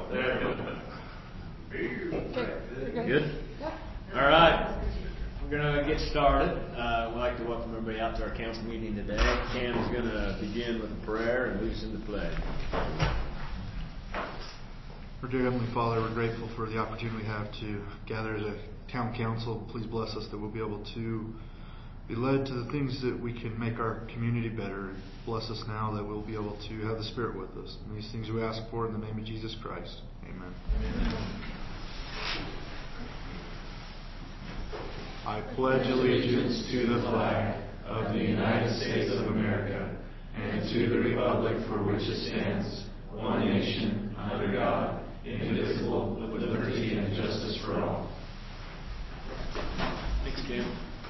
There we go. Good? All right. We're going to get started. We'd like to welcome everybody out to our council meeting today. Cam is going to begin with a prayer and lead us in the pledge. Our dear Heavenly Father, we're grateful for the opportunity we have to gather as a town council. Please bless us that we'll be able to be led to the things that we can make our community better. Bless us now that we'll be able to have the Spirit with us. And these things we ask for in the name of Jesus Christ. Amen. I pledge allegiance to the flag of the United States of America and to the republic for which it stands, one nation, under God, indivisible, with liberty and justice for all. Thanks, Cam.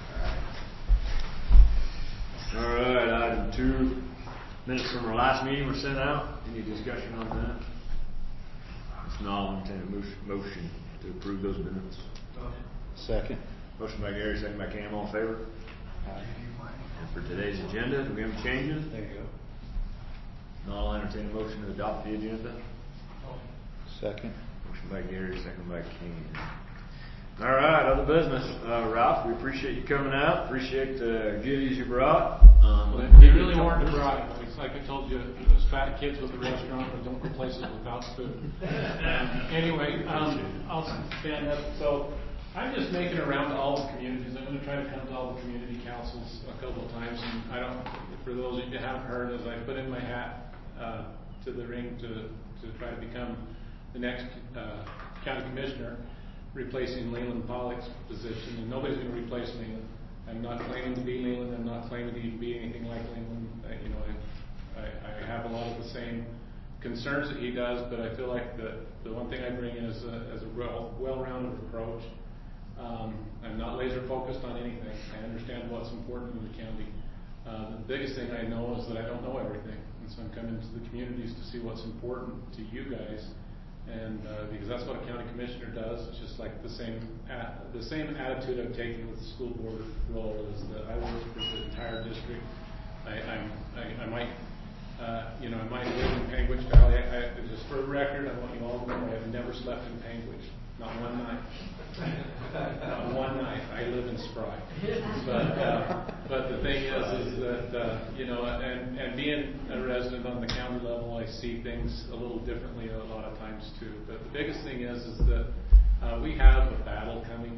All right, item 2. Minutes from our last meeting were sent out. Any discussion on that? If not, I'll entertain a motion to approve those minutes. Second. Motion by Gary, second by Cam. All in favor? And for today's agenda, do we have any changes? There you go. No, I'll entertain a motion to adopt the agenda. Second. Motion by Gary, second by Cam. All right, other business. Ralph, we appreciate you coming out. Appreciate the goodies you brought. They really weren't dry. It's like I told you, those fat kids with the restaurant, but don't replace it without food. Anyway, I'll stand up. So I'm just making it around to all the communities. I'm going to try to come to all the community councils a couple of times. And for those of you who haven't heard, as I put in my hat to the ring to try to become the next county commissioner, replacing Leland Pollock's position, and nobody's going to replace Leland. I'm not claiming to be Leland. I'm not claiming to even be anything like Leland. I have a lot of the same concerns that he does, but I feel like the one thing I bring in is a well-rounded approach. I'm not laser focused on anything. I understand what's important in the county. The biggest thing I know is that I don't know everything, and so I'm coming to the communities to see what's important to you guys. And because that's what a county commissioner does. It's just like the same attitude I'm taking with the school board role is that I work for the entire district. I might I might live in Panguitch Valley. Just for the record, I want you all to know I have never slept in Panguitch, not one night. Not one night. I live in Spry. But the thing is that and being a resident on the county level, I see things a little differently a lot of times too. But the biggest thing is that we have a battle coming.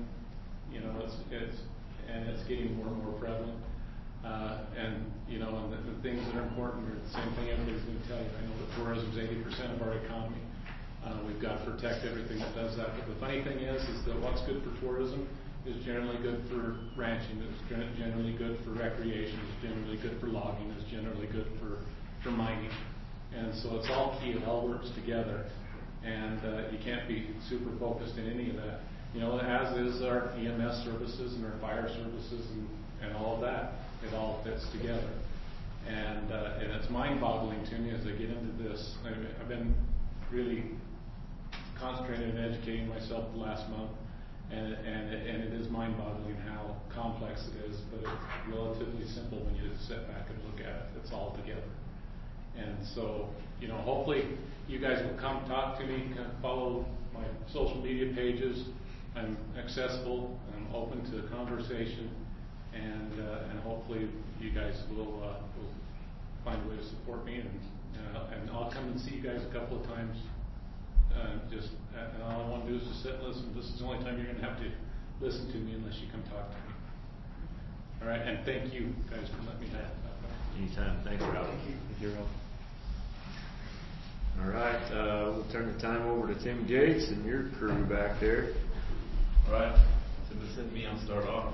It's getting more and more prevalent. And the things that are important are the same thing everybody's going to tell you. I know that tourism is 80% of our economy. We've got to protect everything that does that. But the funny thing is that what's good for tourism is generally good for ranching. It's generally good for recreation. It's generally good for logging. It's generally good for mining. And so it's all key. It all works together. And you can't be super focused in any of that. As is our EMS services and our fire services and all of that. It all fits together. And it's mind-boggling to me as I get into this. I've been really concentrated in educating myself the last month, and it is mind-boggling how complex it is, but it's relatively simple when you just sit back and look at it. It's all together. And so, hopefully you guys will come talk to me, follow my social media pages. I'm accessible, I'm open to conversation, and hopefully you guys will find a way to support me, and I'll come and see you guys a couple of times. And all I want to do is just sit and listen. This is the only time you're going to have to listen to me unless you come talk to me. All right, and thank you guys for letting me have that. Anytime. Thanks, Ralph. Thank you, Ralph. All right, we'll turn the time over to Tim Gates and your crew back there. All right, so this is me. I'll start off.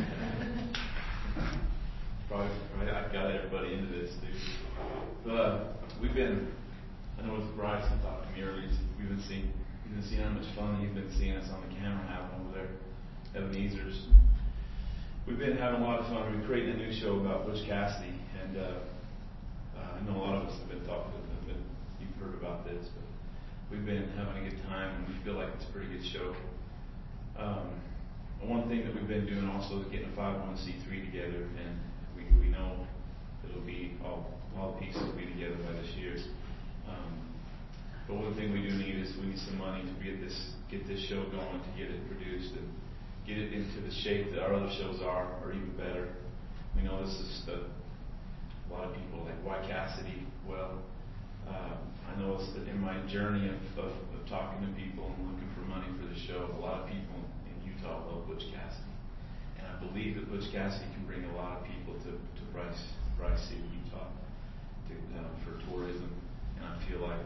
Probably I got everybody into this, dude. We've been. I know it's Bryce and talked to me earlier. We've been seeing how much fun he's been seeing us on the camera having over there, Ebenezer's. We've been having a lot of fun. We've been creating a new show about Butch Cassidy, and I know a lot of us have been talking to them. You've heard about this, but we've been having a good time, and we feel like it's a pretty good show. One thing that we've been doing also is getting a 501c3 together, and we know it'll be all the pieces will be together by this year. But one thing we do need is we need some money to get this show going, to get it produced and get it into the shape that our other shows are, or even better. We know this is a lot of people like, why Cassidy? Well, I know it's in my journey of talking to people and looking for money for the show, a lot of people in Utah love Butch Cassidy. And I believe that Butch Cassidy can bring a lot of people to Bryce City, Utah, for tourism. And I feel like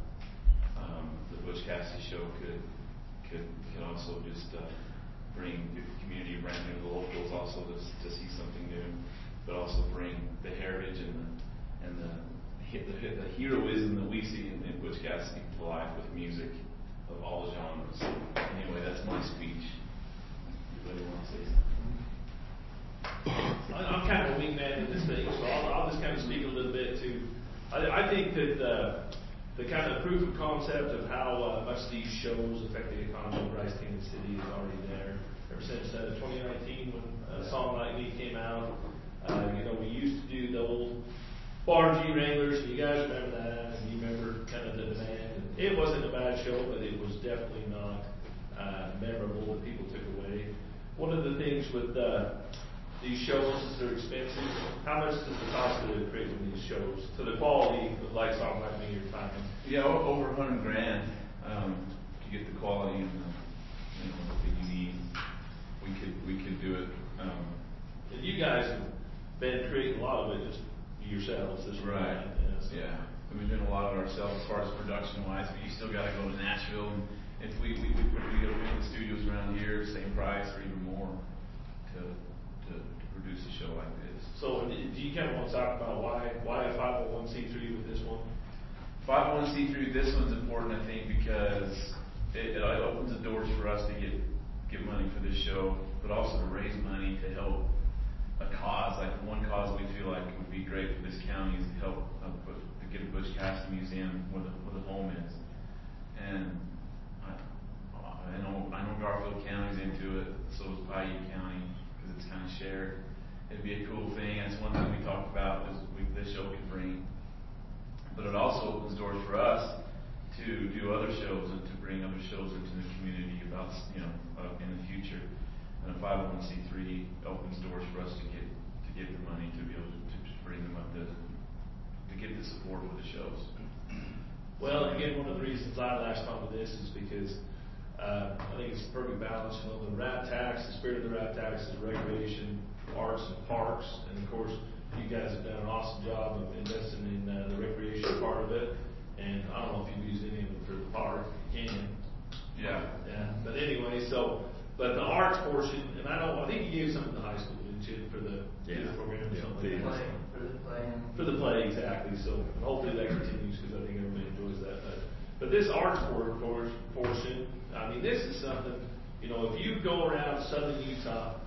the Butch Cassidy show could also just bring the community around here, the locals also to see something new, but also bring the heritage and the heroism that we see in Butch Cassidy to life with music of all genres. Anyway, that's my speech. Anybody want to say something? I'm kind of a wingman in this thing, so I'll just kind of speak a little bit to. I think that the kind of proof of concept of how much these shows affect the economy of Bryce Canyon City is already there. Ever since 2019, when Song Like Me came out, we used to do the old Bar G Wranglers, and you guys remember that, and you remember kind of the demand. And it wasn't a bad show, but it was definitely not memorable that people took away. One of the things with these shows is they're expensive. How much does it cost to create one of these shows to the quality of like Song Like Me you're talking? Yeah, over $100,000 to get the quality and that you need. We could do it. And you guys have been creating a lot of it just yourselves. Right. Yeah. We've been doing a lot of it ourselves as far as production wise, but you still got to go to Nashville, and if we go to the studios around here, same price or even more to produce a show like this. So do you kind of want to talk about why a 501c3 with this one? 501c3, this one's important, I think, because it opens the doors for us to get money for this show, but also to raise money to help a cause. Like one cause we feel like would be great for this county is to help to get a Butch Cassidy museum where the home is. And I know Garfield County's into it, so is Paiute County, because it's kind of shared. It'd be a cool thing. That's one thing we talked about is this show could bring. But it also opens doors for us to do other shows and to bring other shows into the community about in the future. And a 501c3 opens doors for us to get the money to be able to bring them up to get the support for the shows. Well, again, one of the reasons I latched onto this is because I think it's a perfect balance. The RAP tax, the spirit of the RAP tax is recreation, arts, and parks. And of course, you guys have done an awesome job of investing in the recreation part of it. And I don't know if you've used any of them for the park. You can. Yeah. But anyway, but the arts portion, and I think you gave some in the high school, didn't you, for the program or something like that? For the play, exactly. So hopefully that continues because I think everybody enjoys that. But this arts portion, I mean, this is something, if you go around southern Utah,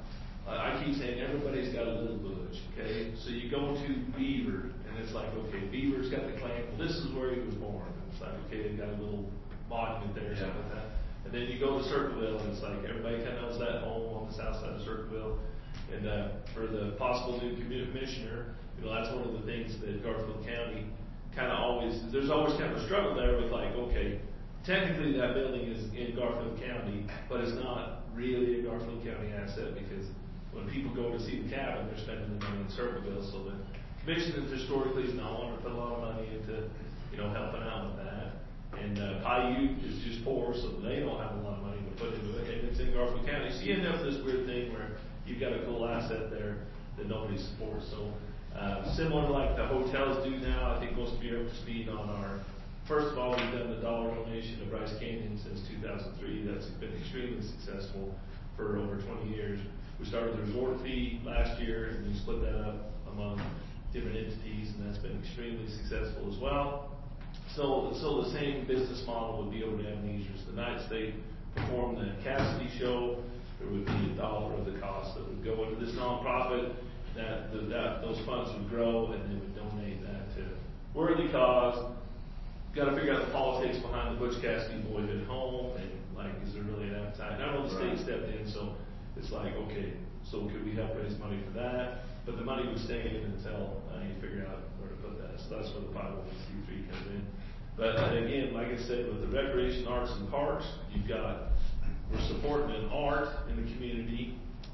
I keep saying everybody's got a little Butch, okay? So you go to Beaver, and it's like, okay, Beaver's got the clan. Well, this is where he was born. And it's like, okay, they've got a little monument there or something like that. And then you go to Circleville, and it's like everybody kind of knows that home on the south side of Circleville. And for the possible new commissioner, that's one of the things that Garfield County kind of there's always kind of a struggle there with like, okay, technically that building is in Garfield County, but it's not really a Garfield County asset because when people go to see the cabin, they're spending the money in Circleville. So the commission historically has not wanted to put a lot of money into, helping out with that. And Paiute is just poor, so they don't have a lot of money to put into it. And it's in Garfield County. So you end up with this weird thing where you've got a cool asset there that nobody supports. So similar to like the hotels do now, I think most of you are up to speed on first of all, we've done the dollar donation to Bryce Canyon since 2003. That's been extremely successful for over 20 years. We started the resort fee last year, and we split that up among different entities, and that's been extremely successful as well. So the same business model would be over to Ebenezer's. The nights they perform the Cassidy show, there would be $1 of the cost that would go into this nonprofit. That those funds would grow, and they would donate that to worthy cause. Got to figure out the politics behind the Butch Cassidy Boyhood Home, and like, is there really an appetite? Now, the state stepped in, so it's like, okay, so could we help raise money for that? But the money would stay in until you figure out where to put that. So that's where the 501c3 comes in. But again, like I said, with the recreation, arts, and parks, we're supporting an art in the community.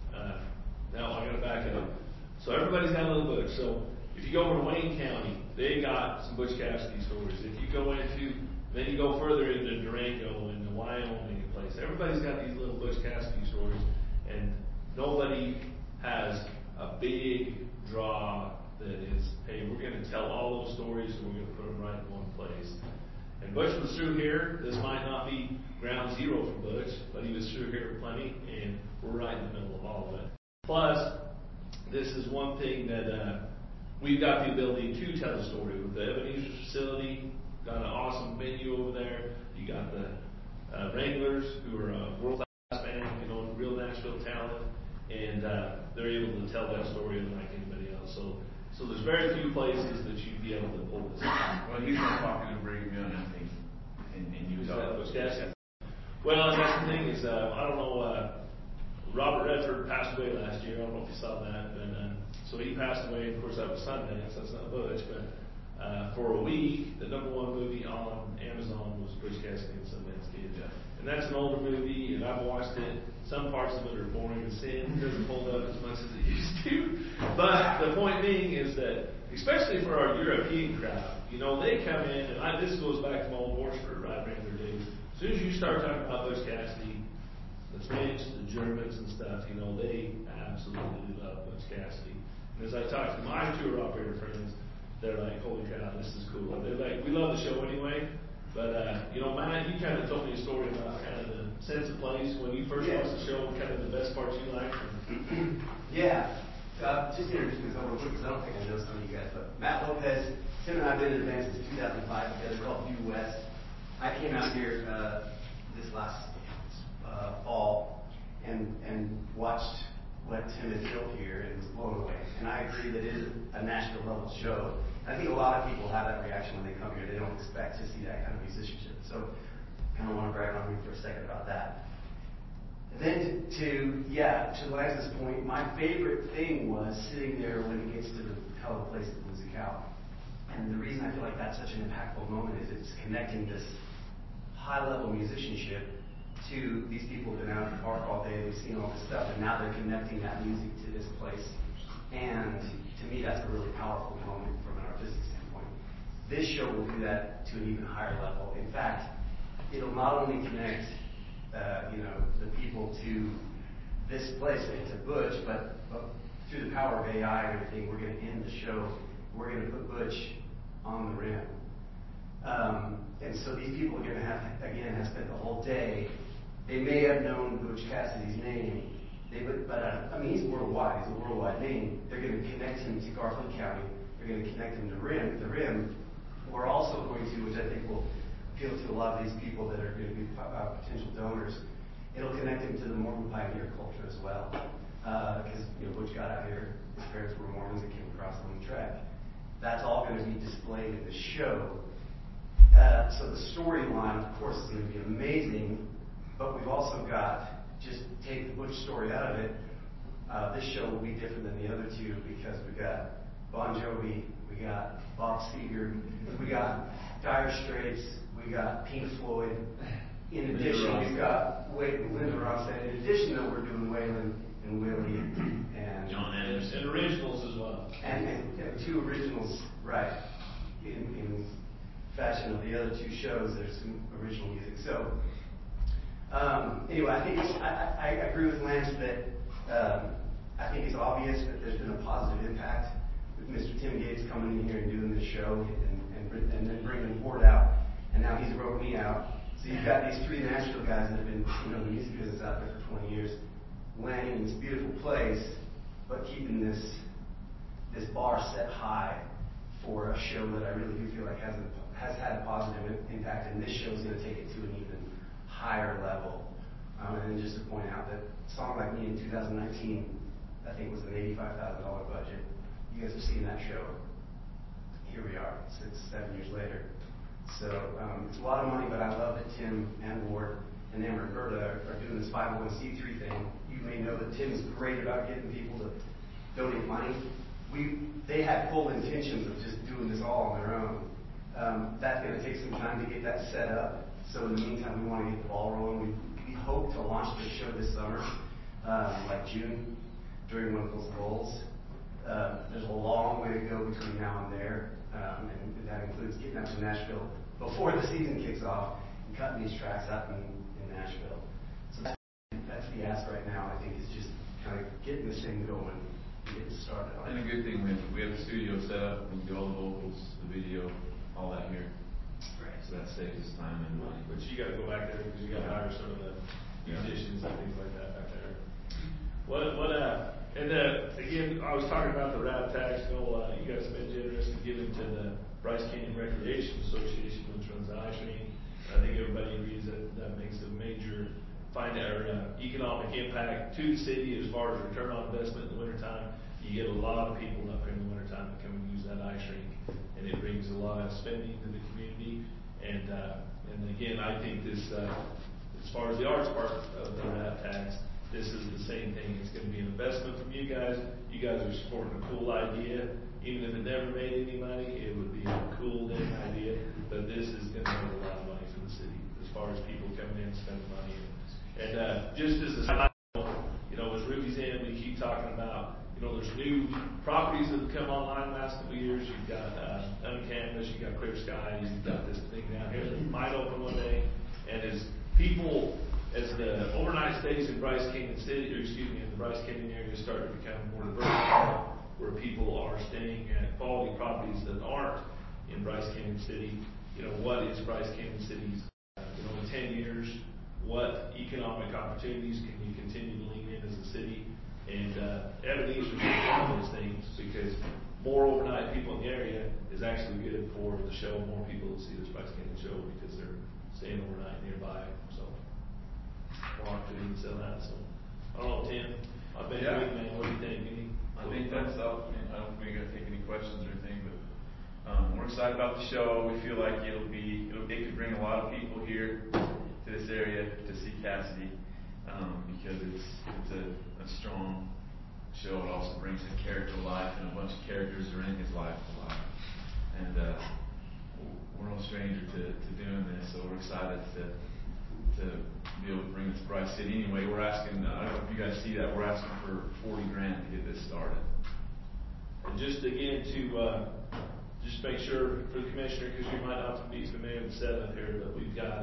Now I gotta back up. So everybody's got a little butch. So if you go over to Wayne County, they got some Butch Cassidy stories. If you go then you go further into Durango and the Wyoming place, everybody's got these little Butch Cassidy stories, and nobody has a big draw that is, hey, we're gonna tell all those stories and we're gonna put them right in one place. And Butch was through here. This might not be ground zero for Butch, but he was through here plenty, and we're right in the middle of all of it. Plus, this is one thing that we've got the ability to tell a story with the Ebenezer facility. Got an awesome venue over there. You got the Wranglers, who are a world-class band, real Nashville talent, and they're able to tell that story unlike anybody else. So there's very few places that you'd be able to pull this off. Well, he's not talking to Brigham Young, I think, in Utah. Butch Cassidy? Well, and that's the thing is, I don't know, Robert Redford passed away last year. I don't know if you saw that. And so he passed away. Of course, that was Sundance. That's not Butch. But for a week, the #1 movie on Amazon was Butch Cassidy and Sundance Kid. Yeah. And that's an older movie, and I've watched it. Some parts of it are boring and sin. It doesn't hold up as much as it used to. But the point being is that, especially for our European crowd, they come in, and this goes back to my old Wartsburg Ride Wrangler days. As soon as you start talking about Butch Cassidy, the French, the Germans and stuff, they absolutely love Butch Cassidy. And as I talk to my tour operator friends, they're like, holy cow, this is cool. They're like, we love the show anyway. But, Matt, you kind of told me a story about kind of the sense of place when you first watched the show, kind of the best parts you liked. Yeah. Just to introduce myself real quick, because I don't think I know some of you guys, but Matt Lopez, Tim and I have been in the band since 2005 together, called View West. I came out here this last fall and watched what Tim has built here and was blown away. And I agree that it is a Nashville level show. I think a lot of people have that reaction when they come here. They don't expect to see that kind of musicianship. So kind of want to brag on me for a second about that. And then to Lance's point, my favorite thing was sitting there when it gets to the Hell of a Place at the Musicale. And the reason I feel like that's such an impactful moment is it's connecting this high-level musicianship to these people who've been out at the park all day, they've seen all this stuff, and now they're connecting that music to this place. And to me, that's a really powerful moment from an artistic standpoint. This show will do that to an even higher level. In fact, it'll not only connect, the people to this place and to Butch, but through the power of AI and everything, we're going to end the show. We're going to put Butch on the rim. And so these people are going to have spent the whole day. They may have known Butch Cassidy's name, but he's worldwide. He's a worldwide name. They're going to connect him to Garfield County. They're going to connect him to the rim. We're also going to, which I think will appeal to a lot of these people that are going to be potential donors. It'll connect him to the Mormon pioneer culture as well, because Butch got out here. His parents were Mormons that came across on the trek. That's all going to be displayed in the show. So the storyline, of course, is going to be amazing, but we've also got, just take the Butch story out of it, this show will be different than the other two because we've got Bon Jovi, we got Bob Seger, we got Dire Straits, we got Pink Floyd. In addition, we've got Linda Ronstadt. In addition, though, we're doing Waylon and Willie and John Anderson. And originals as well. And two originals, right, in fashion of the other two shows, there's some original music. So, anyway, I think I agree with Lance that I think it's obvious that there's been a positive impact with Mr. Tim Gates coming in here and doing this show and then bringing the board out. And now he's wrote me out. So you've got these three Nashville guys that have been in the music business out there for 20 years, landing in this beautiful place, but keeping this bar set high for a show that I really do feel like has had a positive impact, and this show is going to take it to an even higher level. And then just to point out that Song Like Me in 2019, I think was an $85,000 budget. You guys have seen that show. Here we are, 6-7 years later. So it's a lot of money, but I love that Tim and Ward and them and Roberta are doing this 501c3 thing. You may know that Tim is great about getting people to donate money. They had full intentions of just doing this all on their own. That's going to take some time to get that set up. So in the meantime, we want to get the ball rolling. We hope to launch the show this summer, like June, during one of those lulls. There's a long way to go between now and there, and that includes getting up to Nashville before the season kicks off and cutting these tracks out in Nashville. So that's the ask right now, I think, is just kind of getting this thing going and getting started on it. And a good thing, we have the studio set up, we can do all the vocals, the video, all that here. Right. So that saves us time and money. But you gotta go back there because you gotta hire some of the musicians and things like that back there. Again, I was talking about the rap tax, you guys have been generous in giving to the Bryce Canyon Recreation Association, which runs the ice rink. I think everybody agrees that makes a major economic impact to the city as far as return on investment in the wintertime. You get a lot of people up here in the wintertime that come and use that ice rink, and it brings a lot of spending to the community. And again, I think this, as far as the arts part of the rap tax, this is the same thing. It's going to be an investment from you guys. You guys are supporting a cool idea. Even if it never made any money, it would be a cool damn idea. But this is going to make a lot of money for the city as far as people coming in and spending money. And just as a side note, as Ruby's in, we keep talking about, there's new properties that have come online the last couple of years. You've got Uncanvas, you've got Clear Skies, you've got this thing down here that might open one day. And as the overnight stays in Bryce Canyon City, in the Bryce Canyon area start to become more diversified, where people are staying at quality properties that aren't in Bryce Canyon City, what is Bryce Canyon City's, in 10 years, what economic opportunities can you continue to lean in as a city? And Ebenezer is one of those things, because more overnight people in the area is actually good for the show. More people will see this Bryce Canyon show because they're staying overnight nearby. So more opportunity to sell that. So I don't know, Tim. I've been great, man. What do you think? I think that's up. I don't think we're gonna take any questions or anything, but we're excited about the show. We feel like it could bring a lot of people here to this area to see Cassidy, because it's a strong show. It also brings a character to life, and a bunch of characters are in his life a lot. And we're no stranger to doing this, so we're excited to be able to bring it to Bryce City. Anyway, we're asking, I don't know if you guys see that, we're asking for $40,000 to get this started. And just again to just make sure for the commissioner, because you might not be familiar with the setup here, but we've got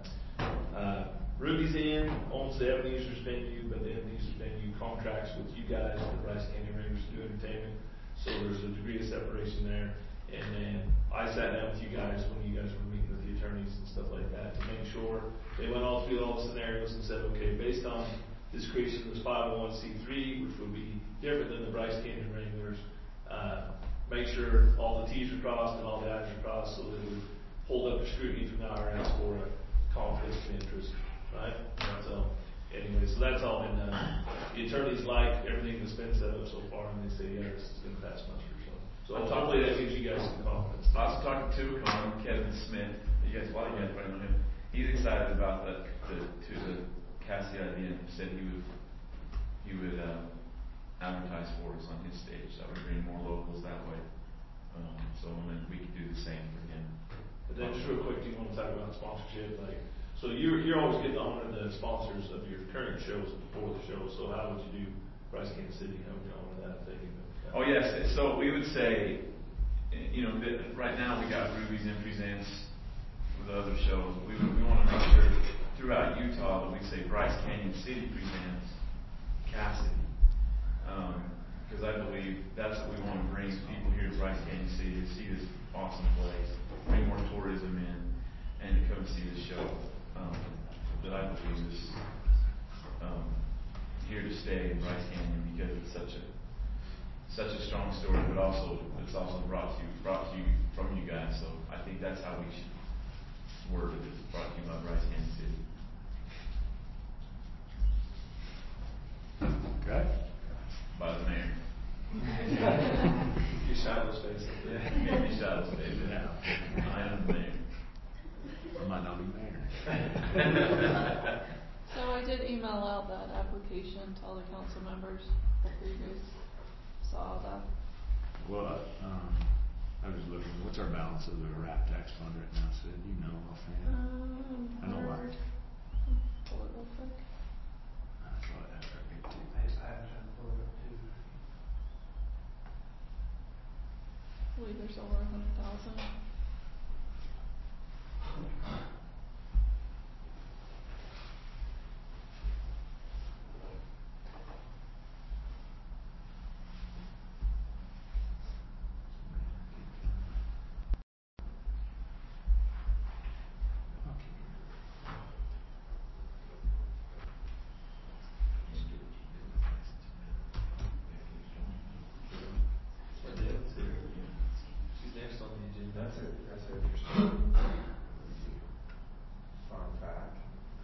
Ruby's Inn owns the Ebenezer's venue, but the Ebenezer's venue contracts with you guys, the Bryce Canyon Rangers, to do entertainment. So there's a degree of separation there. And then I sat down with you guys when you guys were meeting with the attorneys and stuff like that to make sure they went all through all the scenarios and said, okay, based on this creation of this 501c3, which would be different than the Bryce Canyon Wranglers, make sure all the T's are crossed and all the I's are crossed, so that it would hold up to scrutiny from the IRS for a conflict of interest, right? So anyway, so that's all been done. The attorneys like everything that's been set up so far, and they say, yeah, this is going to pass muster. So hopefully that gives you guys some confidence. I was talking to Kevin Smith. You guys probably know him. He's excited about the Cassie idea, and said he would advertise for us on his stage. That would bring more locals that way. So then we could do the same for him. But then just real quick, do you want to talk about sponsorship? So you're always getting to honor the sponsors of your current shows before the show. So how would you do Bryce Canyon City? How would you honor that if they do that? Oh yes. So we would say, right now we got Ruby's Inn Presents with other shows. We want to make sure throughout Utah that we say Bryce Canyon City Presents Cassidy. Because I believe that's what we want to bring people here to Bryce Canyon City to see this awesome place, bring more tourism in, and to come see the show that I believe is here to stay in Bryce Canyon, because it's such a strong story, but also it's also brought to you from you guys. So I think that's how we should word it. It's brought to you by Bryce Canyon City. Okay. By the mayor. You shadow's face. Yeah, you shadow's face. Yeah. I am the mayor. I might not be mayor. So I did email out that application to all the council members. Hopefully you guys saw that. Well, I I was looking, what's our balance of the RAP tax fund right now, Sid, you know offhand? I know what. Pull it real quick. I thought I had that big too. I was trying to pull it up too. I believe there's over 100,000. She's next on the agenda. That's interesting. Fun fact.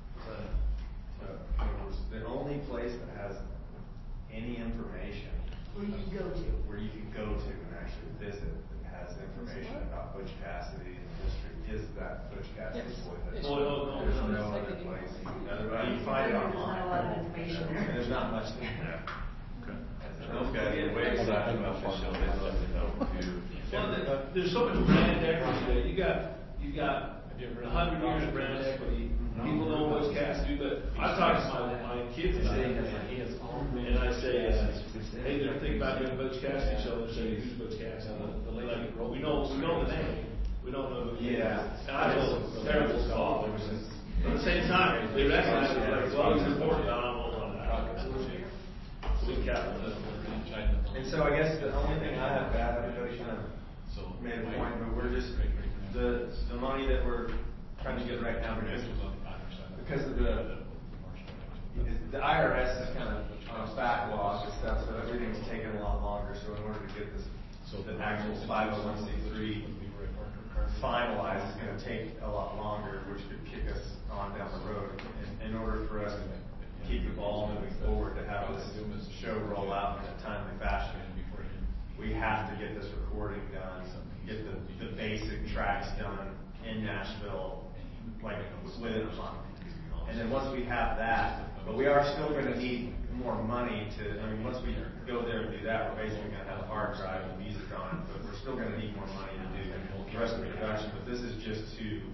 The only place that has any information. Where you can go to. Where you can go to and actually visit that has information what? about Butch Cassidy and the history is that Butch Cassidy Yes. boy. It Oh, no, There's should. no other Second place. email. You can find it There's not a online. lot of information there. And there's not much there. Okay. Those guys are way excited about this show, they love to help too. Well, there's so much brand equity there. You've got 100 years of brand equity. People know Butch Cassidy, but I talk to my kids about it. And I say, hey, they're thinking about doing a Butch Cassidy show. They're saying, who's Butch Cassidy? Like, we know the name. We don't know who he is. Yeah. And I feel terrible scoff. But at the same time, they recognize it like, well, it's important. I don't know about that. So we capitalize on that. And so I guess the only thing I have to add, everybody kind of made a point, but we're just, the money that we're trying to get right now, because of the IRS is kind of on a backlog and stuff, so everything's taking a lot longer, so in order to get this, the actual 501c3 finalized is gonna take a lot longer, which could kick us on down the road. In order for us to keep the ball moving forward, to have this show roll out in a timely fashion, we have to get this recording done, get the basic tracks done in Nashville, like within a month. And then once we have that, but we are still gonna need more money once we go there and do that, we're basically gonna have a hard drive with music on it, but we're still gonna need more money to do the rest of the production, but this is just to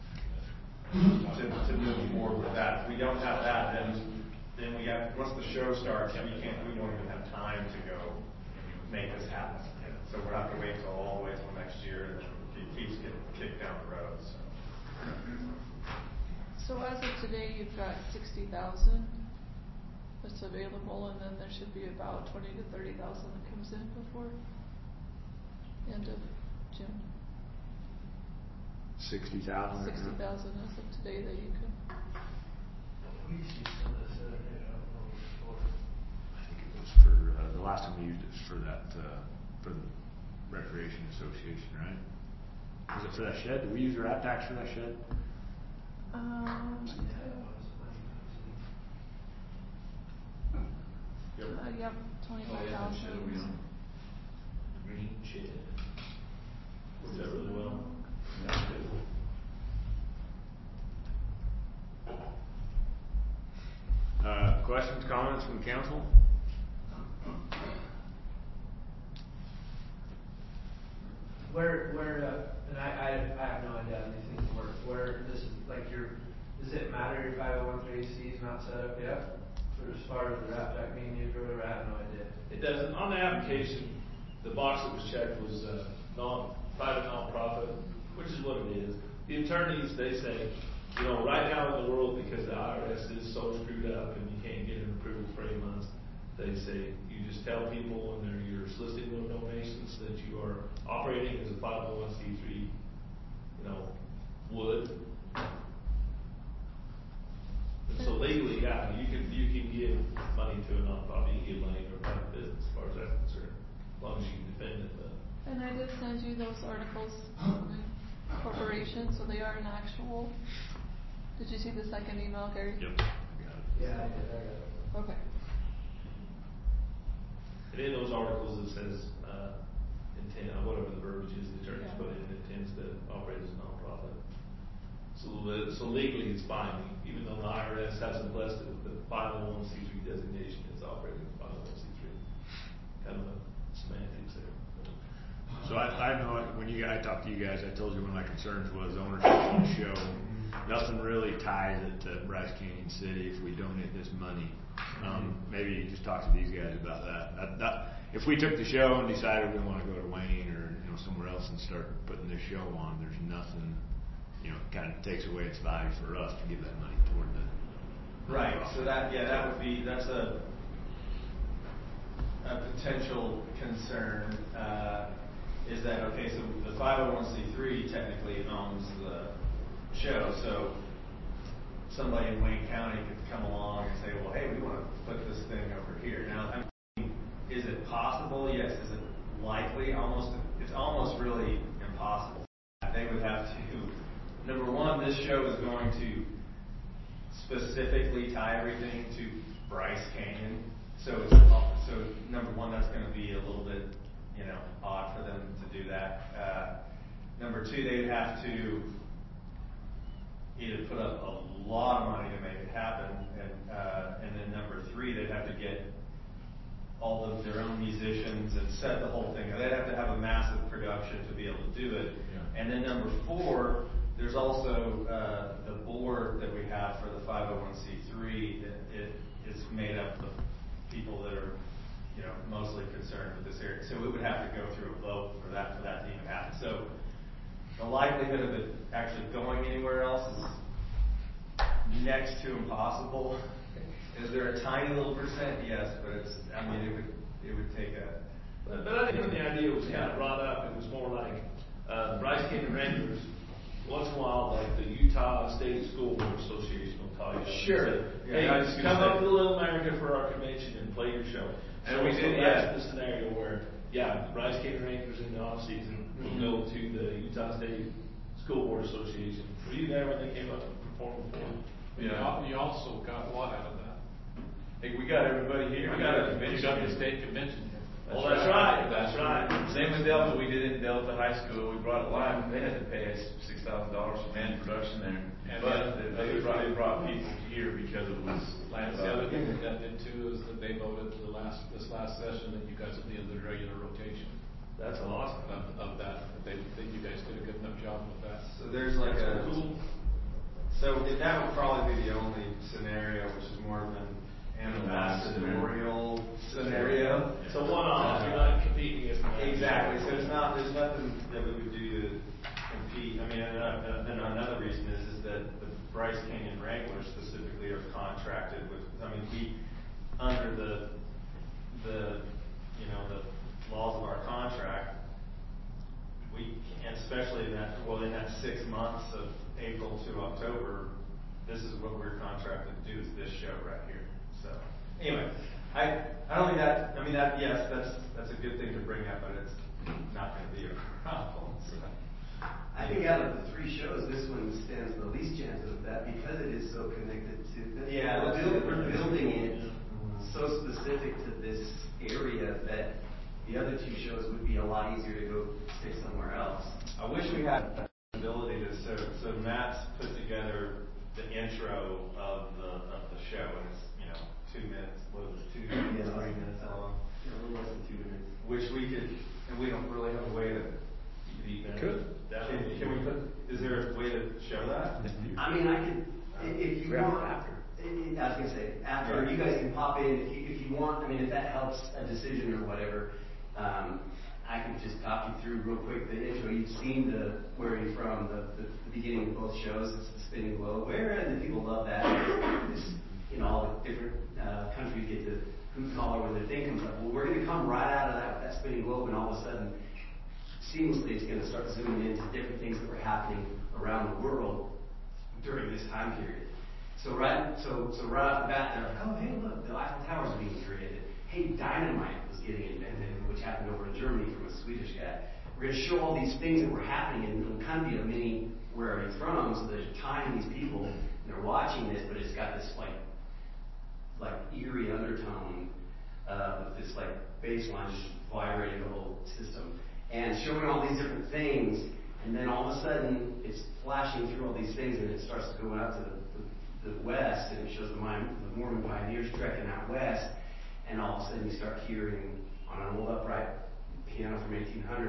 move forward with that. If we don't have that, then we have, once the show starts, we won't even have time to go make this happen. So we'll have to wait all the way till next year, and then it keeps getting kicked down the road, so. So as of today, you've got 60,000 that's available, and then there should be about 20,000 to 30,000 that comes in before end of June. 60,000. 60,000 as of today that you could. We used to use some of this, I don't know before. I think it was for, the last time we used it was for that, for the Recreation Association, right? Was it for that shed? Did we use the RAP tax for that shed? Yep, 25,000. Green shed. Worked out really well. Questions, comments from the council? And I have no idea how these things work, where this is, like does it matter your 501(c)(3) is not set up yet? For as far as the RAP tax being used or whatever, I have no idea. It doesn't, on the application, the box that was checked was, private nonprofit, which is what it is. The attorneys, they say, right now in the world, because the IRS is so screwed up and you can't get an approval for 8 months, they say, you just tell people when you're soliciting their donations that you are operating as a 501c3, would. And so legally, yeah, you can give money to a nonprofit, you can give money to a private business, as far as that's concerned, as long as you can defend it. And I did send you those articles, corporation, so they are an actual. Did you see the second email, Gary? Yep. Yeah, I did. Okay. And in those articles, it says, whatever the verbiage is, the attorneys Yeah. put in, intends to operate as a nonprofit. So legally, it's binding, even though the IRS hasn't blessed it with the 501c3 designation, it's operating as 501c3. Kind of a semantics there. So I know when I talked to you guys, I told you one of my concerns was ownership of the show. Nothing really ties it to Bryce Canyon City if we donate this money. Maybe you just talk to these guys about that. If we took the show and decided we want to go to Wayne or somewhere else and start putting this show on, there's nothing, kind of takes away its value for us to give that money toward the. Right. So that's a potential concern. Is that okay? So the 501c3 technically owns the show, so somebody in Wayne County could come along and say, well, hey, we want to put this thing over here. Now, is it possible? Yes. Is it likely? It's almost really impossible. They would have to, number one, this show is going to specifically tie everything to Bryce Canyon. So number one, that's going to be a little bit, odd for them to do that. Number two, they'd have to either put up a lot of money to make it happen, and then number three, they'd have to get all of their own musicians and set the whole thing. They'd have to have a massive production to be able to do it. Yeah. And then number four, there's also the board that we have for the 501c3. It is made up of people that are, mostly concerned with this area. So we would have to go through a vote for that to even happen. So the likelihood of it actually going anywhere else is next to impossible. Is there a tiny little percent? Yes, but it would take a. But I think when the idea was kind of brought up, it was more like Bryce Canyon Wranglers. Once in a while, like the Utah State School Board Association will call you. Sure. Hey, come up to Little America for our convention and play your show. And so we did. That's the scenario where, Bryce Canyon Wranglers in the off season will go to the Utah State School Board Association. Were you there when they came up and performed before? Yeah. You also got what out of that? Hey, we got everybody here. We got a convention. You got the state convention here. Well, that's right. That's right. Same with Delta. We did it in Delta High School. We brought it live. They had to pay us $6,000 for man production there. But they brought people here because it was. Lance, the other thing that did too is that they voted this last session that you guys will be in the regular rotation. That's awesome. Of that you guys did a good enough job with that. So there's like So that would probably be the only scenario, which is more of an ambassadorial scenario. So one-off, you're not competing against them. Exactly. So there's nothing that we would do to compete. I mean, and another reason is that the Bryce Canyon Wranglers specifically are contracted with. I mean, we under the laws of our contract, we and especially in that 6 months of April to October, this is what we're contracted to do is this show right here. So anyway, I don't think that. I mean that yes, that's a good thing to bring up, but it's not going to be a problem. So. I think out of the three shows, this one stands the least chance of that because it is so connected to. We're building it so specific to this area that the other two shows would be a lot easier to go stick somewhere else. I wish we had the ability to. So Matt's put together the intro of the show, and it's 2 minutes. What was it? 3 minutes long. Yeah, a little less than 2 minutes. Which we could, and we don't really have a way to. Can we put? Is there a way to show that? I mean, I could if you want. After. I was gonna say after you guys can pop in if you want. I mean, if that helps a decision or whatever. I can just talk you through real quick the intro. You've seen the Where Are You From, the beginning of both shows. It's the spinning globe. And the people love that. All the different countries get to hoot and holler when the thing comes up. Well, we're going to come right out of that spinning globe, and all of a sudden, seamlessly, it's going to start zooming into different things that were happening around the world during this time period. So right off the bat, they're like, oh, hey, look, the Eiffel Tower is being created. Hey, dynamite was getting invented, which happened over in Germany from a Swedish guy. We're going to show all these things that were happening, and it'll kind of be a mini Where Are You From, so they're tying these people, and they're watching this, but it's got this like eerie undertone with this like bass line just vibrating the whole system, and showing all these different things, and then all of a sudden it's flashing through all these things, and it starts to go out to the west, and it shows the Mormon pioneers trekking out west, and all of a sudden you start hearing on an old upright piano from 1800s,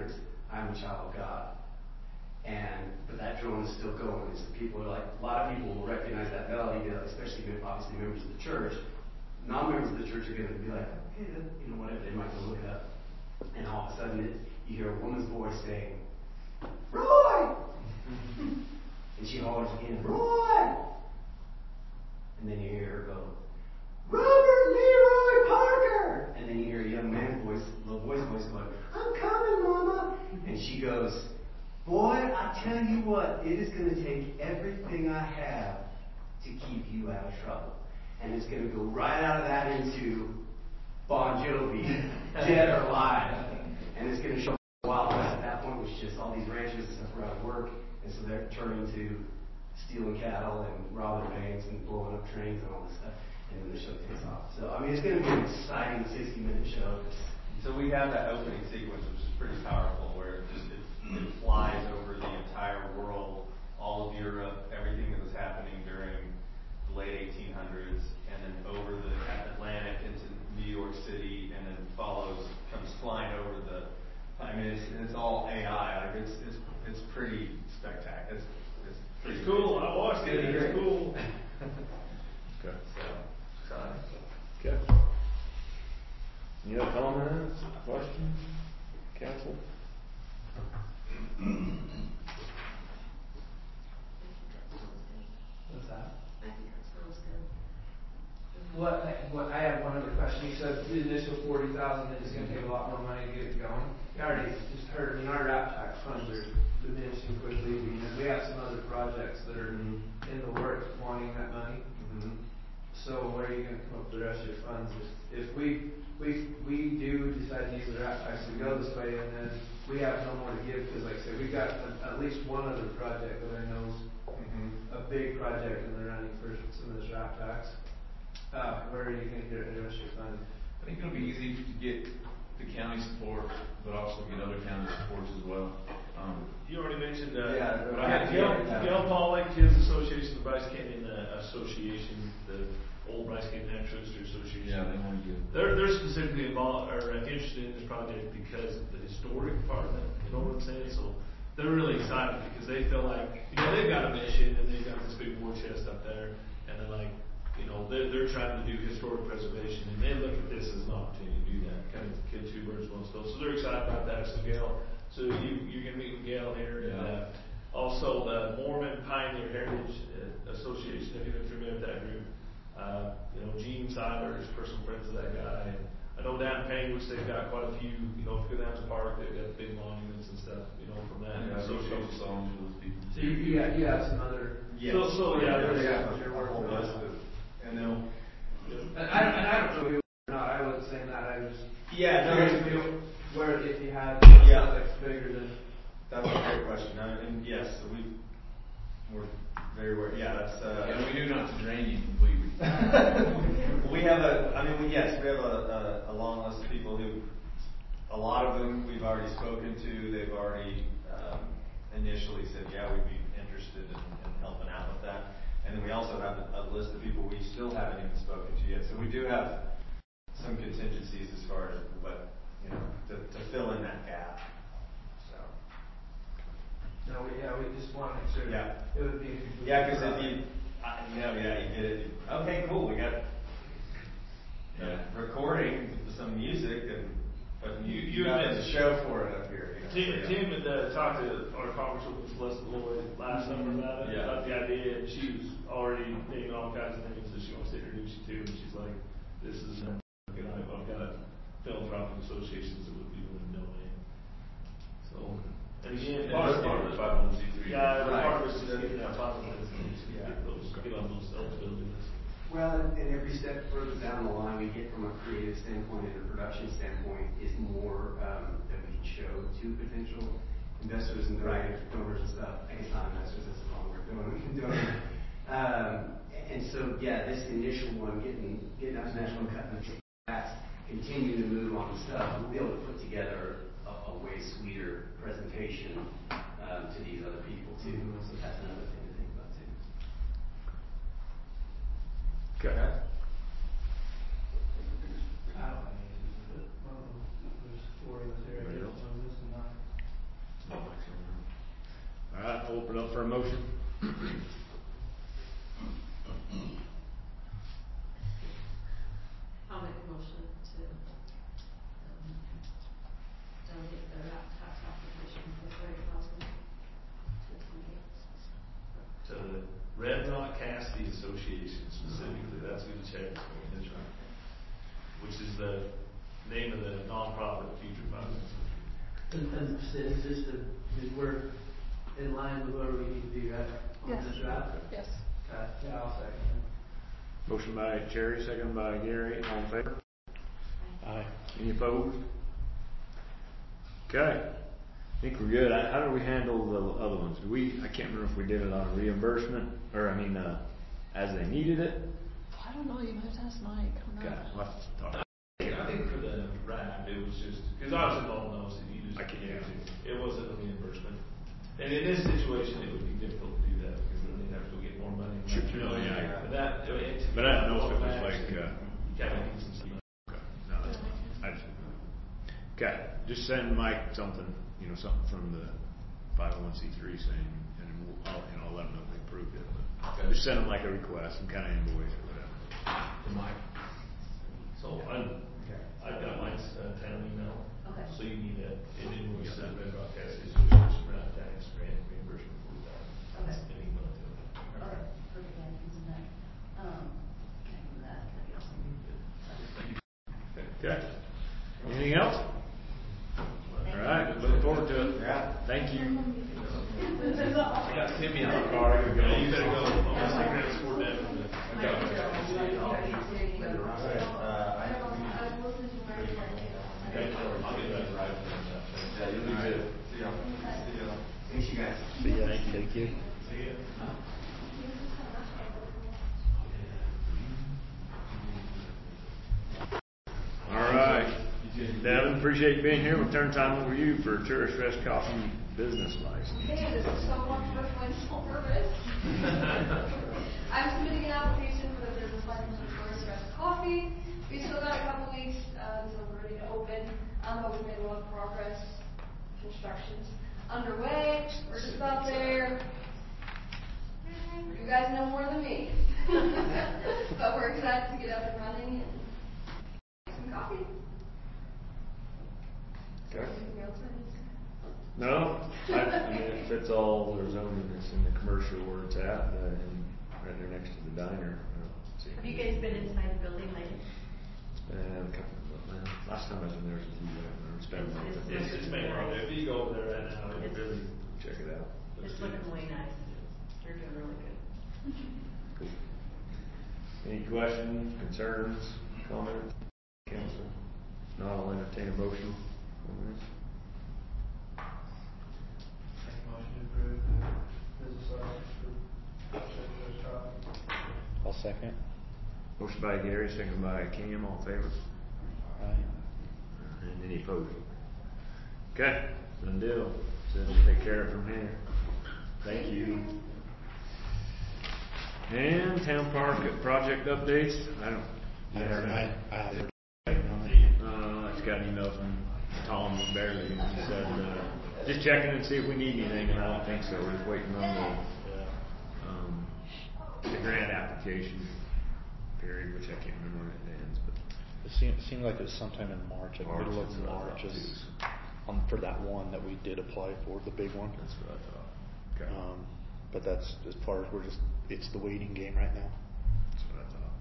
I'm a child of God. But that drone is still going. So people are like, a lot of people will recognize that melody, especially obviously members of the church. Non-members of the church are going to be like, hey, whatever, they might go look it up. And all of a sudden, you hear a woman's voice saying, Roy! And she hollers again, Roy! And then you hear her go, Robert Leroy Parker! And then you hear a young man's voice, little boy's voice going, I'm coming, Mama! And she goes, boy, I tell you what, it is going to take everything I have to keep you out of trouble. And it's going to go right out of that into Bon Jovi, Dead or Alive. And it's going to show Wild West at that point, which is just all these ranches and stuff are out of work. And so they're turning to stealing cattle and robbing banks and blowing up trains and all this stuff. And then the show takes off. So, I mean, it's going to be an exciting 60-minute show. So we have that opening sequence, which is pretty powerful, where it flies over the entire world, all of Europe, everything that was happening during the late 1800s, and then over the Atlantic into New York City, and then comes flying over the. I mean, it's all AI. Like it's pretty spectacular. It's cool. I watched it. It's cool. Okay. So, Okay. Any other comments, questions, council? What's that? I think that sounds good. What I have one other question. You said the initial 40,000 is going to take a lot more money to get it going. You already just heard. I mean, our rap tax funds are diminishing quickly. We have some other projects that are in the works wanting that money. So where are you going to come up with the rest of your funds? If we do decide to use the rap tax, we go this way, and then we have no more to give because, like I said, we've got at least one other project that I know is a big project in the running for some of this rap tax. Where are you going to get the rest of your funds? I think it'll be easy to get the county support, but also get other county supports as well. You already mentioned Yeah, but I had Gail Pollock, Kids Association, the Bryce Canyon Association, the old Bryce Canyon Natural History Association. Yeah, they want to do. They're specifically involved or interested in this project because of the historic part of it. You know what I'm saying? So they're really excited because they feel like they've got a mission and they've got this big war chest up there, and they're like, they're trying to do historic preservation, and they look at this as an opportunity to do that. Kind of kill two birds with one stone. So they're excited about that. So Gail, you're going to meet with Gail here, and also the Mormon Pioneer Heritage Association. If you're familiar with that group. Gene Seiler is personal friends with that guy, and I know down in Payne, which they've got quite a few. If you go down to the park, they've got big monuments and stuff. From that. Yeah, so a couple songs for those people. So you have some other. yes. So they there's have a whole list of, and they'll. And I don't know if or not. I wasn't saying that. I was. Yeah, no, where if you had that's bigger than. That's a great question. And yes, so we're very aware. Yeah, that's. And we knew not to drain you completely. We have we have a long list of people who, a lot of them we've already spoken to. They've already initially said, yeah, we'd be interested in helping out with that. And then we also have a list of people we still haven't even spoken to yet. So we do have some contingencies as far as what, to fill in that gap. So. No, we just want to make sure. Yeah. It would be. Yeah, because if you get it. Okay, cool. We got recording some music, but you got a show for it up here. Tim had talked to our conference with Celeste Lloyd last summer about it, about the idea, and she was already naming all kinds of things that she wants to introduce you to, and she's like, "This is I've got philanthropic associations that would be willing to donate." So, and again, part of it, 501c3. yeah, part of it's just getting that funding, get on those eligibility lists. Well, and every step further down the line we get from a creative standpoint and a production standpoint is more that we can show to potential investors and donors and stuff. I guess not investors, that's the wrong word. Donors. And so, this initial one, getting out to national cut and continue to move on the stuff, we'll be able to put together a way sweeter presentation to these other people too. So that's another thing to think about too. Okay. I don't know. There's 4 of us here. I guess one of us and mine. Association specifically, that's who the check is going, that's right. Which is the name of the nonprofit Future Finance. And since just we're in line with where we need to be, right? Yes. On this route? Yes. Okay, yeah, I'll second. Motion by Jerry, second by Gary, all in favor? Aye. Any opposed? Okay, I think we're good. How do we handle the other ones? I can't remember if we did it on a reimbursement, or as they needed it? I don't know, you might have to ask Mike. I'm not- Okay, we'll have to talk. I think for the RAD, it was just, because I was involved in those, you just. I can, yeah. It wasn't a reimbursement. And in this situation, it would be difficult to do that, because then they'd have to go get more money. Sure, no, yeah. But I don't know if it was like, You kind of need some stuff. Okay, no, that's fine. Okay, just send Mike something, something from the 501c3 saying, and I'll let him know they approved it. But just send him like a request, some kind of invoice or whatever. To Mike. So I've got Mike's town email. Okay. So you need an invoice that Red Rock Tax Association, Brown Tax, grant reimbursement for that. Okay. An email to it. Okay, perfect, yeah, using that. Can I do that? Can I get something? Okay. Anything else? All right, looking forward to it. Yeah. Thank you. I got Timmy on the car. Yeah, you better go. I'm gonna stick around this for that. I'll get that right. Yeah, you'll be good. See ya. Thanks, you guys. See ya. Thank you. See ya. All right. Devin, appreciate you being here. We'll turn time over to you for Tourist Fest Coffee business license. Man, this is so much work for my sole purpose. I'm submitting an application for the business license for Tourist Fest Coffee. We still got a couple weeks until we're ready to open, but we've made a lot of progress. Construction's underway. We're just about there. You guys know more than me. But we're excited to get up and running and make some coffee. Okay. Anything else I need to say? No, I mean, it fits all the zoning that's in the commercial where it's at, and right there next to the diner. Have you guys been inside the building lately? Last time I was in there was a few years. It's been a month. It's been right there. If you go over there right now, it really Check it out. It's looking way nice. They're doing really good. Cool. Any questions, concerns, comments, council? No, I'll entertain a motion on this. Make a motion to approve the business license for Tourist Coffee. I'll second. Motion by Gary, second by Cam, all in favor? Aye. And any opposed? Okay, done deal. So we'll take care of it from here. Thank you. And town park project updates. I just got an email from Tom Barely, and he said, just checking and see if we need anything, and I don't think so. We're just waiting on the grant application period, which I can't remember when it ends, but. It seemed like it was sometime in March, middle of March, for that one that we did apply for, the big one. That's what I thought. Okay. But that's as far as it's the waiting game right now. That's what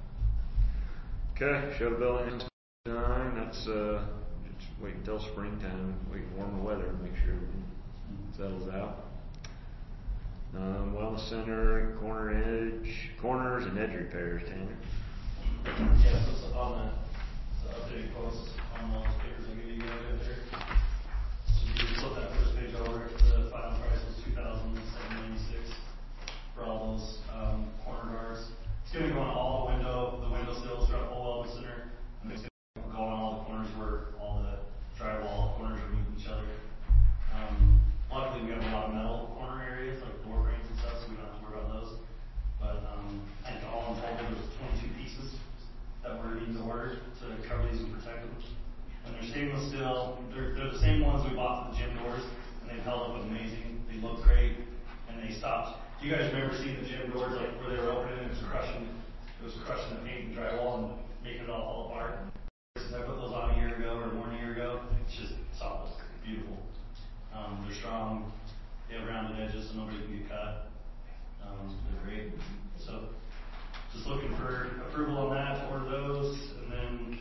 I thought. Okay, show the building time. That's just wait until springtime, wait warmer weather, make sure everything settles out. Wellness center, corners and edge repairs, Tanner. Yeah, so on that, updated quotes on those papers I gave you guys right there. So if you flip that first page over, the final price was $2,796 for all those corner guards. It's going to go on all the window sills throughout the whole wellness center, and it's going to go on all the corners where all the drywall corners are meeting each other. Luckily, we have a lot of metal corner areas, like door frames and stuff, so we don't have to worry about those. But I think all in total, there's 22 pieces that we're needing to order to cover these and protect them. And they're stainless steel. They're the same ones we bought for the gym doors, and they've held up amazing. They look great, and they stopped. Do you guys remember seeing the gym doors, like where they were opening and it was crushing the paint and drywall and making it all fall apart? Since I put those on a year ago or more than a year ago, it's just solid, beautiful. They're strong. They have rounded edges, so nobody can get cut. They're great. So just looking for approval on that to order those, and then,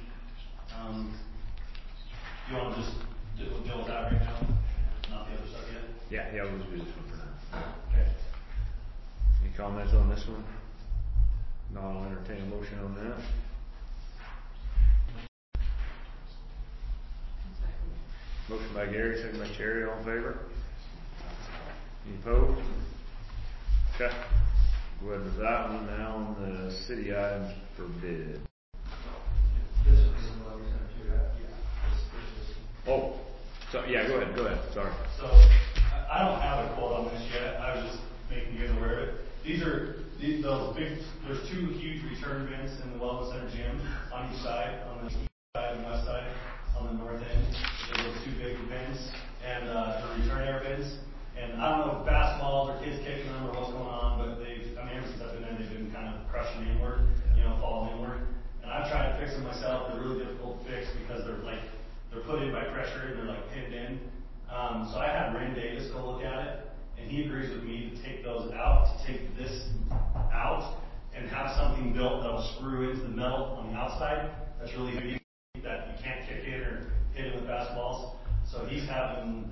you wanna just deal with that right now? Not the other stuff yet? Yeah, we'll just do this one for now. Okay. Any comments on this one? No, I'll entertain a motion on that. Motion by Gary, second by Terry, all in favor? Any opposed? Okay. Go ahead with that one now on the city items for bid. This would be the one we sent to, yeah. Oh, so, yeah, go ahead, sorry. So, I don't have a quote on this yet, I was just making you guys aware of it. Those big, there's two huge return bins in the wellness center gym on each side, on the east side and west side, on the north end. There's those two big bins, and the return air bins. And I don't know if basketballs or kids kicking them or what's going on, but ever since I've been there, they've been kind of crushing inward, falling inward. And I've tried to fix them myself. They're really difficult to fix because they're put in by pressure and they're like pinned in. So I had Ren Davis go look at it, and he agrees with me to take those out, to take this out, and have something built that'll screw into the metal on the outside. That's really heavy, that you can't kick in or hit it with basketballs. So he's having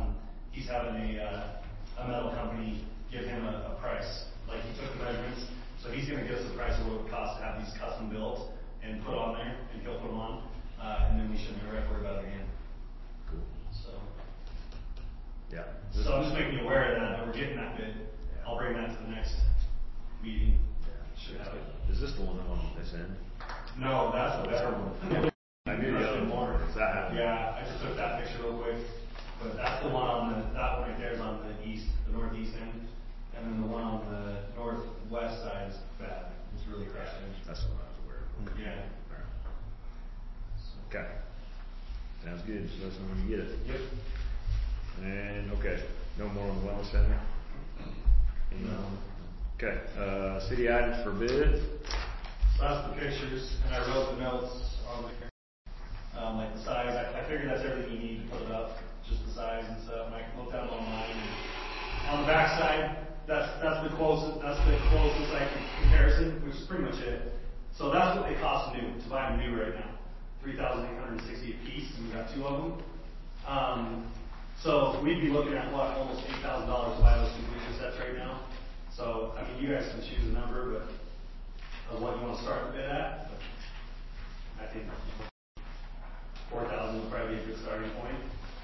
a metal company give him a price. Like he took the measurements, so he's going to give us a price of what it would cost to have these custom built and put on there, and he'll put them on, and then we shouldn't ever have to worry about it again. Cool. So. Yeah. So I'm just making you aware of that we're getting that bid. I'll bring that to the next meeting. Should have it. Is this the one on this end? No, that's the better one. I knew the other one. Yeah, I just took that picture real quick. But that's the one that one right there is on the northeast end. And then the one on the northwest side is bad. It's really crushed in. That's the one I was aware of. Yeah. Okay. Sounds good. So that's when you get it. Yep. And, okay, no more on the wellness center? No. Okay, city items for bid? So that's the pictures, and I wrote the notes on there. Like the size, I figured that's everything you need to put it up, just the size and stuff. And I looked at it online. And on the back side, that's the closest like comparison, which is pretty much it. So that's what they cost new to buy them new right now, $3,860 a piece, and we got two of them. So we'd be looking at almost $8,000 to buy those two picture sets right now. So I mean, you guys can choose a number, but of what you want to start the bid at. But I think 4,000 would probably be a good starting point.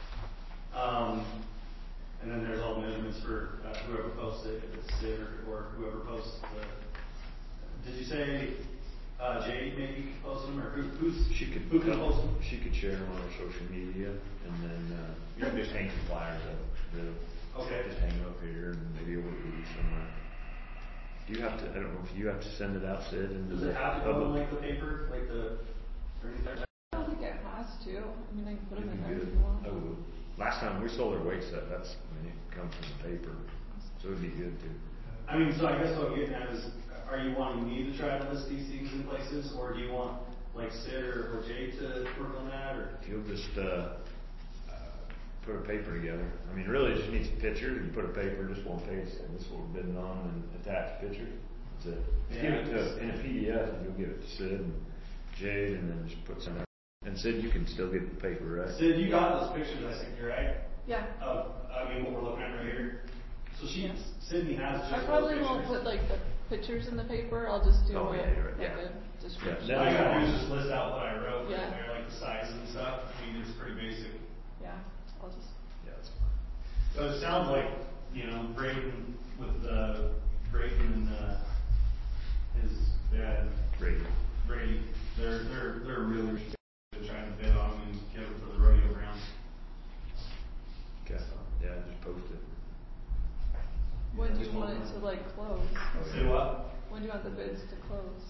And then there's all the measurements for whoever posts it, if it's Sid or whoever posts the. Did you say Jade maybe could post them, or who can post them? She could share them on her social media, and then you can just hang some flyers up. Okay. Just hang them up here, and maybe over somewhere. Do you have to? I don't know if you have to send it out, Sid. Does it have to go in like the paper, like the? I don't think it has to. I mean, I can put them in there Good. if you want. I would. Last time we sold our weight set, it comes from the paper, so it'd be good too. I mean, so I guess what I'm getting at is, are you wanting me to try to list these things in places, or do you want like Sid or Jay to work on that, or? If you'll just put a paper together. I mean, really, it just needs a picture. You put a paper, just one page, and this is what we're bidding on, and attach a picture. That's it. Just give it to in a PDF, and you'll give it to Sid and Jade, and then just put some. And Sid, you can still get the paper, right? Sid, you got those pictures I sent you, right? Yeah. I mean, what we're looking at right here. So Sydney has just I probably those won't pictures. put like the pictures in the paper. I'll just do Oh, a, yeah, you're right, like yeah. a description. Yeah, All I gotta do is just list out what I wrote Yeah. right there, like the sizes and stuff. I mean, it's pretty basic. Yeah. I'll just. Yeah, that's fine. So it sounds like, Braden and his dad, Brady, they're really trying to bid on them and get them for the rodeo grounds. Okay. Yeah, just post it. When do you want it to close? Say what? When do you want the bids to close?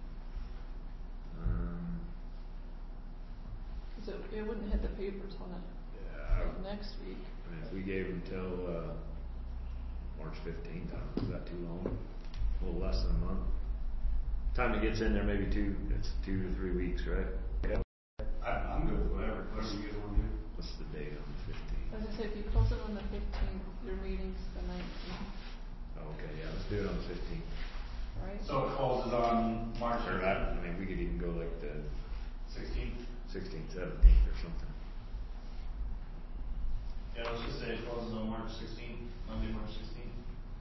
Cause it wouldn't hit the paper till next week. I mean, if we gave them till March 15th, is that too long? A little less than a month. Time it gets in there, maybe 2 to 3 weeks, right? Yeah. I'm good with whatever you guys want to do. What's the date on the 15th? As I say, if you close it on the 15th, your meeting's the 19th. Oh, okay, yeah, let's do it on the 15th. right? So it closes on March. Or I mean, we could even go like the 16th. 16th, 17th or something. Yeah, let's just say it closes on March 16th, Monday, March 16th.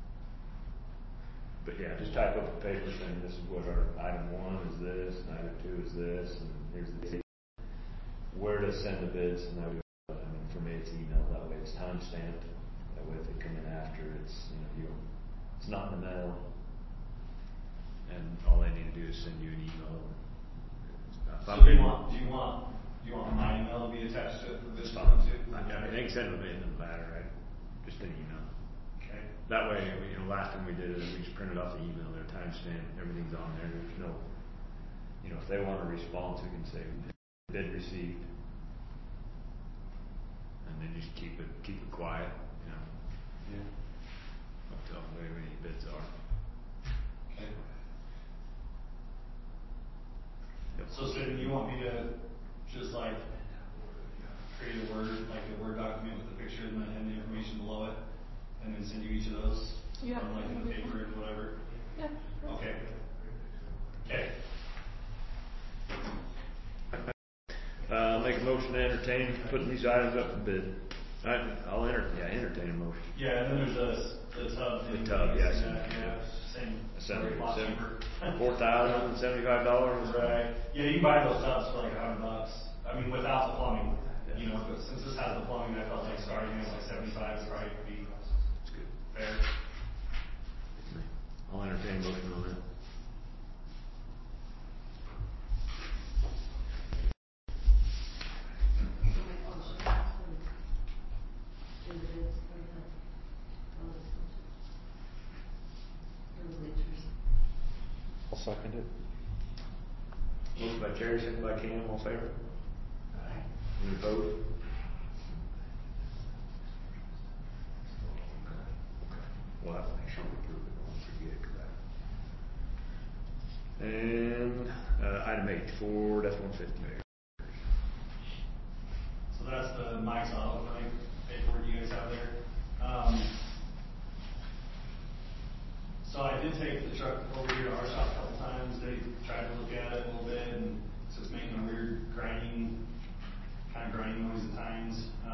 But yeah, just type up a paper saying this is what our item 1 is this, and item 2 is this, and here's the date. Where to send the bids, and I mean, for me it's email, that way it's time stamped. That way if they come in after, it's, it's not in the mail. And all they need to do is send you an email. So do you want my email to be attached to this one too? I mean, they can send them in, doesn't matter, right? Just an email. Okay. That way, last time we did it, we just printed off the email, their timestamp, everything's on there. There's no, if they want a response, we can say bid received, and then just keep it quiet. Yeah. Up to whatever any bids are. Okay. So Stephen, you want me to just create a Word document with the picture and the information below it, and then send you each of those? Yeah. On in the paper and whatever? Yeah. Okay. Okay. Make a motion to entertain putting these items up for bid. I'll entertain a motion. Yeah, and then there's the tub. The tub, yes. Same. $4,075. Right. Yeah, you can buy those tubs for $100. I mean, without the plumbing. But since this has the plumbing, I felt like starting at 75 is probably be good. Fair. I'll entertain a motion on that. I'll second it. Motion by Terry, second by Cam, all in favor? Aye. Any opposed? We'll have to make sure we approve it, don't forget, and, item 8, Ford F-150. So that's the Mike's Auto Clinic paperwork you guys have there. So I did take the truck over here to our shop a couple times. They tried to look at it a little bit, and it's just making a weird grinding noise at times.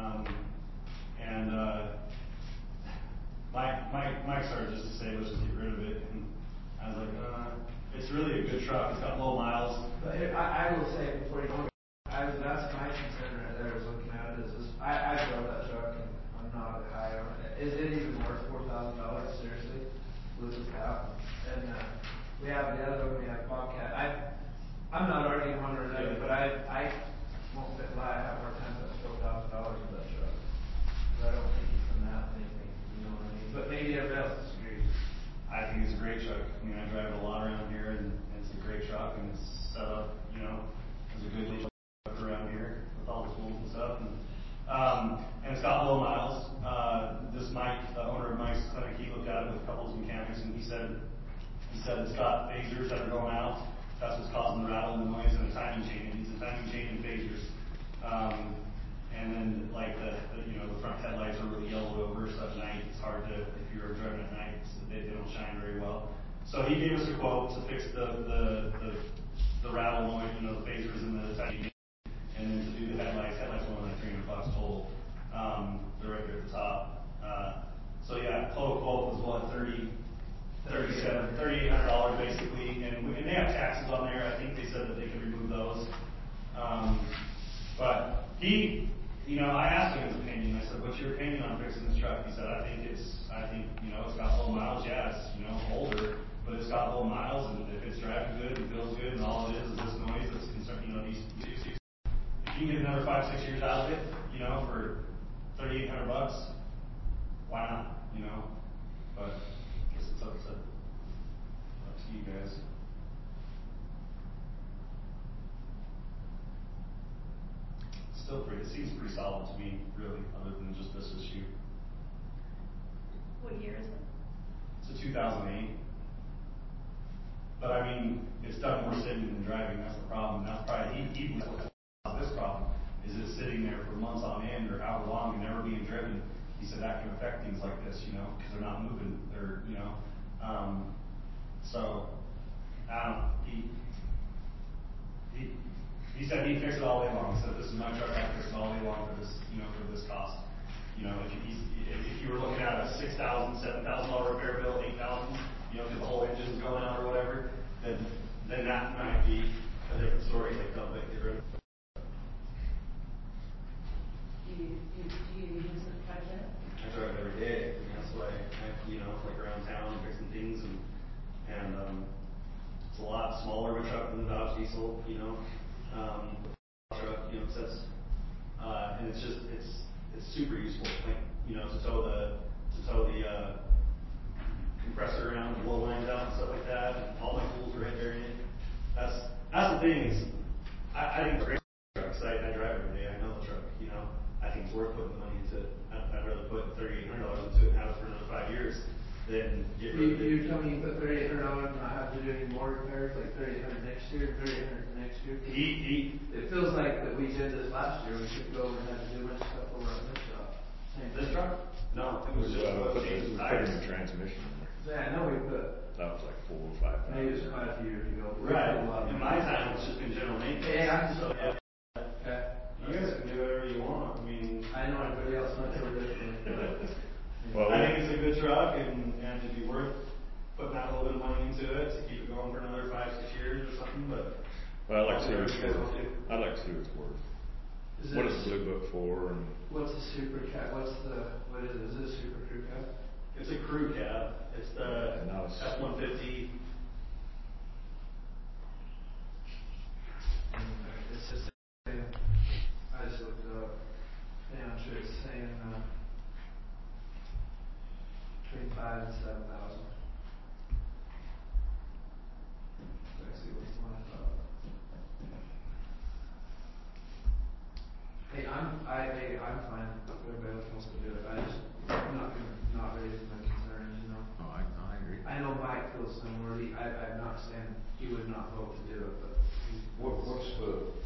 Mike started just to say, let's just get rid of it. And I was like, it's really a good truck. It's got low miles. But I will say before you go, that's my concern right there. Was looking at it I drove that truck and I'm not high on it. Is it even worth $4,000? Seriously, lose it out. And we have the other one. We have Bobcat. I'm not arguing one or another, but I won't lie. I have more time than $4,000 for that truck. But I don't think you can math anything. You know what I mean? But maybe everybody else disagrees. I think it's a great truck. I mean, I drive it a lot around here, and it's a great truck, and it's set up, as a good truck around here with all the tools and stuff. And it's got low miles. This Mike, the owner of Mike's Clinic, he looked at it with a couple of mechanics, and he said it's got phasers that are going out. That's what's causing the rattle and the noise, and the timing chain. It needs a timing chain and phasers. And then the front headlights are really yellowed over, so at night it's hard to, if you're driving at night, they don't shine very well. So he gave us a quote to fix the rattle noise, the phasers and the timing chain, and then to do the headlights. Headlights were only $300 total. They're right there at the top. So yeah, total quote was what, $3,800 basically, and they have taxes on there. I think they said that they could remove those. But I asked him his opinion. I said, "What's your opinion on fixing this truck?" He said, "I think it's got low miles. Yeah, it's older, but it's got low miles, and if it's driving good and feels good, and all it is this noise that's concerned. These if you can get another 5-6 years out of it, for $3,800, why not? But I guess it's up to you guys." It seems pretty solid to me, really, other than just this issue. What year is it? It's a 2008. But I mean, it's done more sitting than driving. That's the problem. That's probably this problem is it sitting there for months on end or however long and never being driven. He said that can affect things like this, because they're not moving. So, he said he'd fix it all day long. He said, this is my truck, I'd fix it all day long for this, for this cost. If you were looking at a $6,000, $7,000 repair bill, $8,000, because the whole engine's going out or whatever, then that might be a different story. Like, they'll get rid of it. Do you use it quite a bit? I drive it every day. That's why like around town fixing things and it's a lot smaller of a truck than the Dodge Diesel, truck, it says, and it's super useful, like, to tow the compressor around, blow lines out and stuff like that, and all my tools are right there in it. That's the thing is, I think it's a great truck, because I drive every day, I know the truck, I think it's worth putting the money into. I'd rather put $3,800 into it and have it for another 5 years than get rid of it. You're telling me you put $3,800 and not have to do any more repairs, like $3,800 next year, $3,800 next year? It feels like that we did this last year, we should go over and have to do a bunch of stuff over on this shop. This truck? No, it was just putting the transmission in there. Yeah, I know we put. That was like 4 or 5. Maybe it was quite a few years ago. Right. In my time, it's just been general maintenance. Yeah, so okay. You guys can do whatever you want. I know everybody else might do it differently. Well, I think it's a good truck, and it'd be worth putting out a little bit of money into it to keep it going for another 5-6 years or something. But I'd like to see what it's worth. I'd like to see what it's worth. What is the Blue Book for? And what's the super cab? What is it? Is it a super crew cab? It's a crew cab. It's the F-150. It's just I just looked it up. Yeah, I'm sure it's saying between 5,000 and 7,000. Let's see what's the one I thought. Hey, I'm fine. Everybody else wants to do it. I'm not raising my concerns, Oh, I agree. I know Mike feels similarly. I'm not saying he would not vote to do it, but what's the?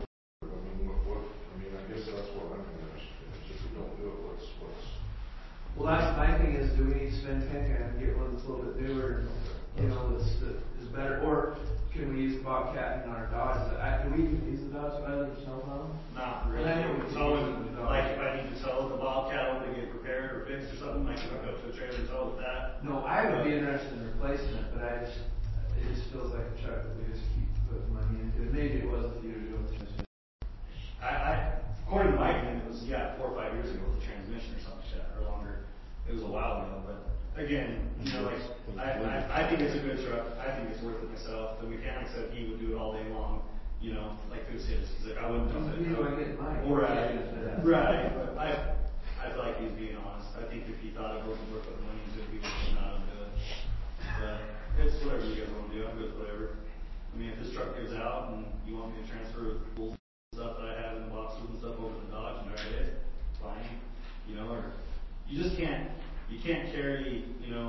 I guess that's what I'm interested in. If we don't do it, what's? Well, that's my thing is, do we need to spend 10 and get one that's a little bit newer, that is better, or can we use the Bobcat in our Dodge? Do we even use the Dodge rather than snowplow? Not really. It's only like if I need to tow the Bobcat over to get repaired or fixed or something, like if I go to a trailer and tow with that. No, I would be interested in replacing it, but it just feels like a truck that we just keep putting money into. Maybe it was a few years ago. According to my opinion, it was 4 or 5 years ago with the transmission or something like that, or longer. It was a while ago, but again, I think it's a good truck. I think it's worth it myself. The mechanic said he would do it all day long, like it was his. He's like, I wouldn't dump it. Right. But I feel like he's being honest. I think if he thought it wasn't worth putting money into it, he would not do it. But it's whatever you guys want to do. I'm good with whatever. If this truck gives out and you want me to transfer the stuff that I have in the boxes and stuff over to Dodge and drive it, fine. Or you just can't carry,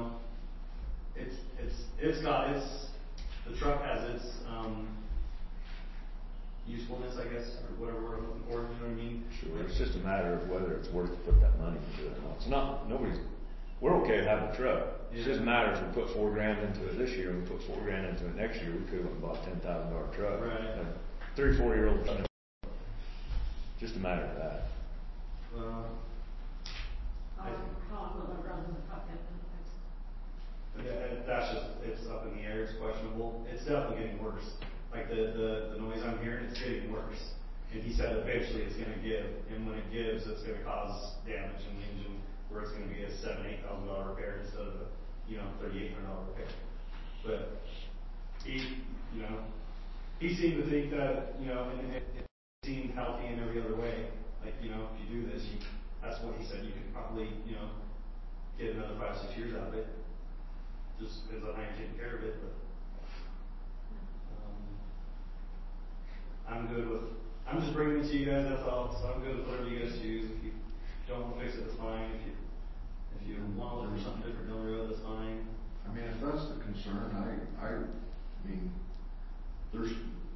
the truck has its usefulness, I guess, or whatever we're looking for, you know what I mean? Sure. It's just a matter of whether it's worth to put that money into it or not. It's not, we're okay having a truck. It's just a matter if we put $4,000 into it this year and we put $4,000 into it next year, we could have bought a $10,000 truck. Right. 3 or 4 year old. Just a matter of that. It's up in the air, it's questionable. It's definitely getting worse. Like the noise I'm hearing, it's getting worse. And he said eventually it's going to give, and when it gives, it's going to cause damage in the engine, where it's going to be a $7,000-8,000 repair instead of a $3,800 repair. But he seemed to think that and it seemed healthy in every other way. Like if you do this, that's what he said. You can probably get another 5-6 years out of it. Just depends on how you're taking care of it. But I'm good with. I'm just bringing it to you guys. That's all. So I'm good with whatever you guys choose. If you don't want to fix it, that's fine. If you want to look for something different down the road, that's fine. If that's the concern, there's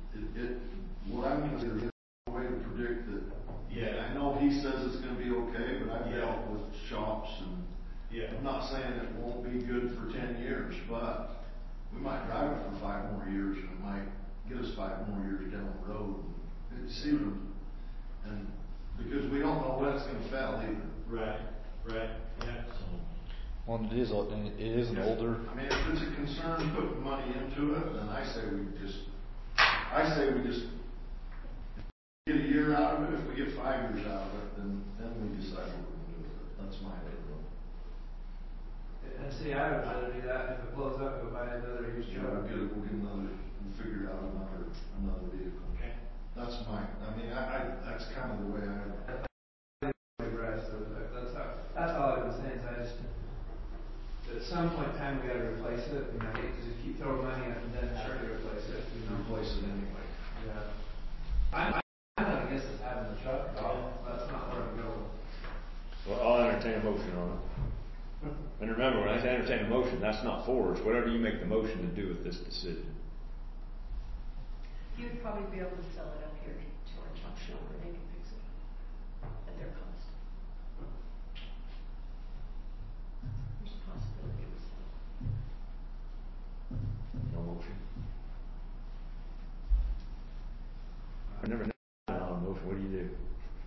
no way to predict that. Yeah. I know he says it's going to be okay, but I've dealt with shops and I'm not saying it won't be good for 10 years, but we might drive it for 5 more years, and it might get us 5 more years down the road. It's even, and because we don't know when it's gonna fail either. Right, yeah. Well, it is an older. I mean, if it's a concern putting money into it, then I say we just get a year out of it. If we get 5 years out of it, then we decide what we're gonna do with it. That's my opinion. And see, I would rather do that, if it blows up, go buy another used truck. We'll figure out another vehicle. Okay. That's that's kind of the way That's all I've been saying, is I just, at some point in time, we gotta replace it, and I hate to just keep throwing money at it and then have to replace it. replace it anyway. Yeah. I'm not against us having the truck at all, that's not where I'm going. Well, I'll entertain a motion on it. And remember, when I say entertain a motion, that's not for us, whatever you make the motion to do with this decision. You would probably be able to sell it up here to our truck show where they can fix it at their cost. There's a possibility of selling. No motion. I never know on a motion, what do you do?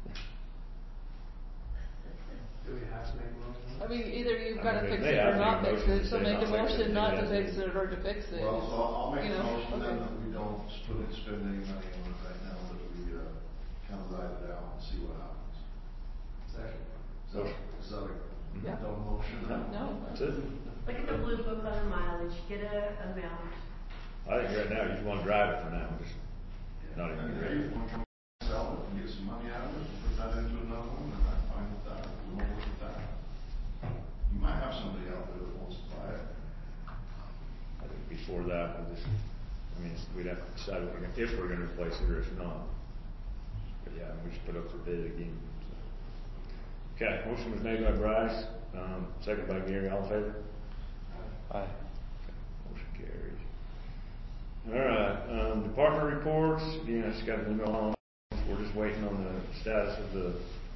Do we have to make a motion? I mean, either you've I gotta mean, fix they it have or to not make a fix motion it, to so say make a not fix it, motion not to maybe fix that's- it or to fix it. Well, so I'll make You a know, motion then okay. that we don't spend any money on it right now, that we, kind of ride it out and see what happens. Second. Is that a, Yeah. no motion? No. That's it. Look at the blue book on the mileage, get a amount. I think right now, you just wanna drive it for now, just not even And get if ready. you want to come sell it and get some money out of it, and put that into another one, then I'm fine with that. We won't look at that. You might have somebody out there that wants to buy it. I think before that, we'd have to decide if we're gonna replace it or if not. But yeah, we should put up for bid again. So. Okay, motion was made by Bryce, second by Gary, all in favor? Aye. Motion carries. All right, department reports, again, I just got an email on, we're just waiting on the status of the,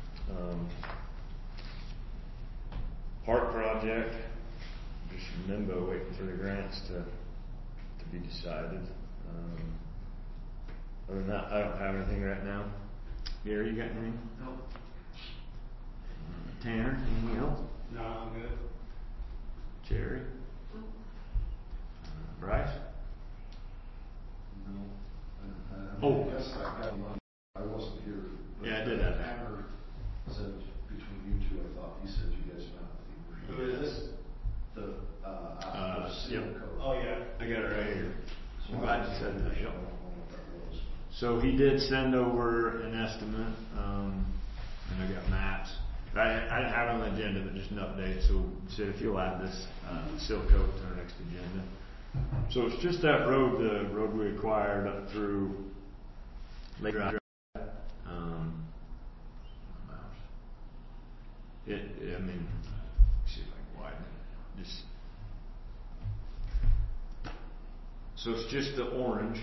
park project. Just in limbo, waiting for the grants to be decided. Other than that, I don't have anything right now. Gary, you got anything? Nope. Tanner, anything else? No, I'm good. Jerry? Bryce? No. Oh. I guess I got money. I wasn't here. But Yeah, I did that. Tanner said between you two, I thought, he said you guys met with him. Who is this? The seal Yep. coat. Oh, yeah. I got it right here. So I'm glad you said that, I yep. don't know what that was. So he did send over an estimate, and I got maps. I didn't have it on the agenda, but just an update, so said if you'll add this, seal coat to our next agenda. So it's just that road, the road we acquired up through Lake Drive. See if I can widen it. So it's just the orange.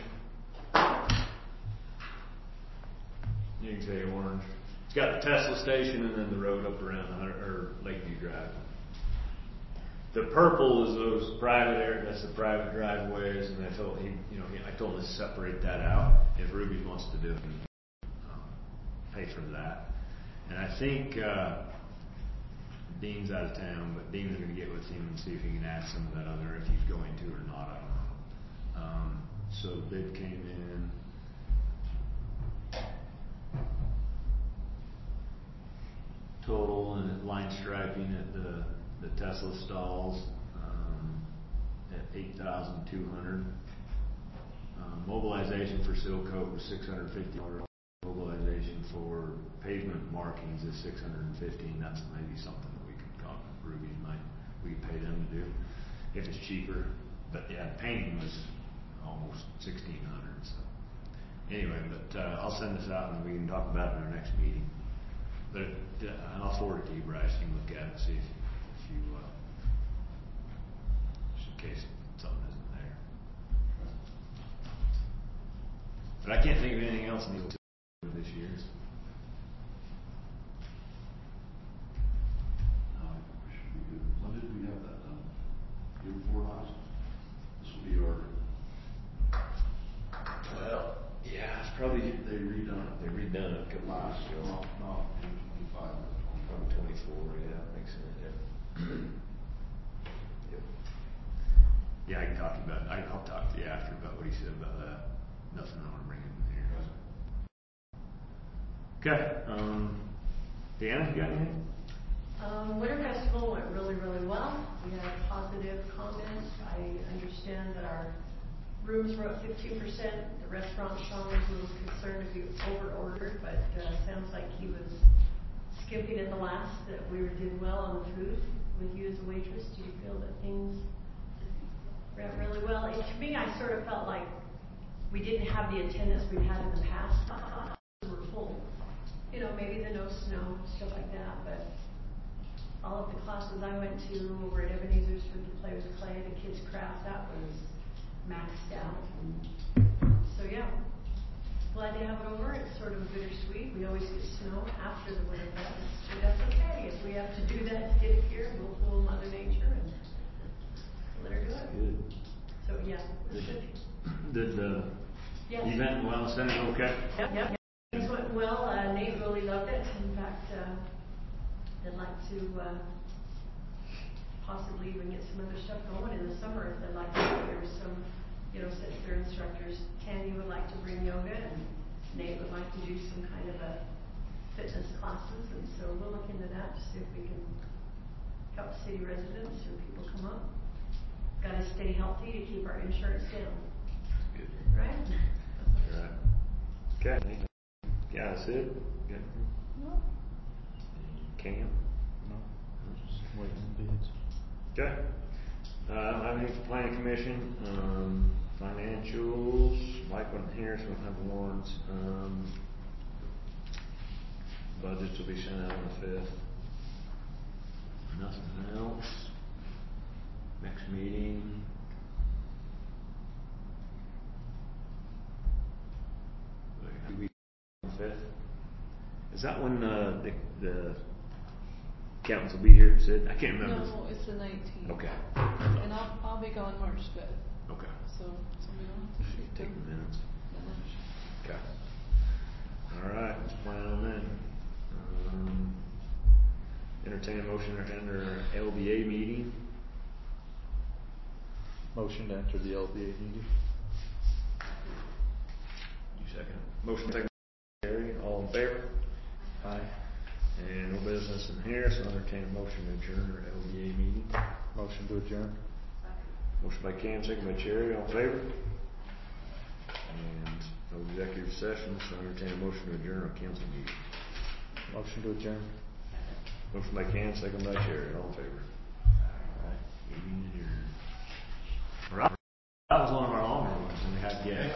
You can say orange. It's got the Tesla station and then the road up around Lakeview Drive. The purple is those private areas, that's the private driveways, and I told him to separate that out if Ruby wants to do it, pay for that. And I think, Dean's out of town, but Dean's gonna get with him and see if he can add some of that other, if he's going to or not, I don't know. So the bid came in. Total and line striping at the Tesla stalls, at $8,200. Mobilization for seal coat was $650. Mobilization for pavement markings is $650, and that's maybe something that we could talk with Ruby we could pay them to do if it's cheaper. But yeah, painting was almost $1,600. So anyway, but I'll send this out and we can talk about it in our next meeting. But and I'll forward it to you, Bryce. You can look at it and see if you just in case something isn't there. But I can't think of anything else in these this year's. No, we should be good. When did we have that done? Year before last? This will be Probably, They redone it. they redone it a couple of years ago. Not in 25. Probably 24, yeah, makes sense, yeah. Yep. Yeah, I can talk to you about, I'll talk to you after about what he said about that. Nothing I wanna bring in here. Okay, Deanna, you got anything? Winter Festival went really, really well. We had positive comments. I understand that our rooms were up 15%. The restaurant Sean was a little concerned if we over-ordered, but sounds like he was skipping at the last, that we did well on the food with you as a waitress. Do you feel that things went really well? And to me, I sort of felt like we didn't have the attendance we've had in the past. We were full. You know, maybe the no snow, stuff like that, but all of the classes I went to over at Ebenezer's for the Play with Clay, the kids' craft, that was maxed out. And so yeah, glad to have it over. It's sort of bittersweet. We always get snow after the winter fest, but that's okay. If we have to do that to get it here, we'll fool Mother Nature and let her do it. Good. So yeah, it was good. Did the Yes. event well, Senate, okay? Yep. Things went well. Nate really loved it. In fact, they'd like to possibly even get some other stuff going in the summer if they'd like to. There's some, you know, since they're instructors, Tandy would like to bring yoga and Nate would like to do some kind of a fitness classes, and so we'll look into that to see if we can help city residents or people come up. Got to stay healthy to keep our insurance down. Good. Right? Right. Okay. Yeah, that's it. Good. No. Cam? No, just waiting on bids. Okay. I don't have anything for planning commission, financials, Mike wasn't here, so we don't have warrants, budgets will be sent out on the 5th. Nothing else. Next meeting. On the 5th. Is that when, the accountants will be here, Sid? I can't remember. No, it's the 19th. Okay. And I'll be gone March 5th. Okay. So somebody will have to shoot Take them. the minutes. Lunch. Okay. All right, let's plan on then. Entertain a motion to enter LBA meeting. Motion to enter the LBA meeting. You second. Motion second. Gary, all in favor? Aye. And no business in here, so entertain a motion to adjourn our LBA meeting. Motion to adjourn. Motion by Cam, second by Cherry, all in favor? And no executive session, so entertain a motion to adjourn our council meeting. Motion to adjourn. Motion by Cam, second by Cherry, all in favor? Meeting adjourned. All right. That was one of our longer ones, and we had, yeah.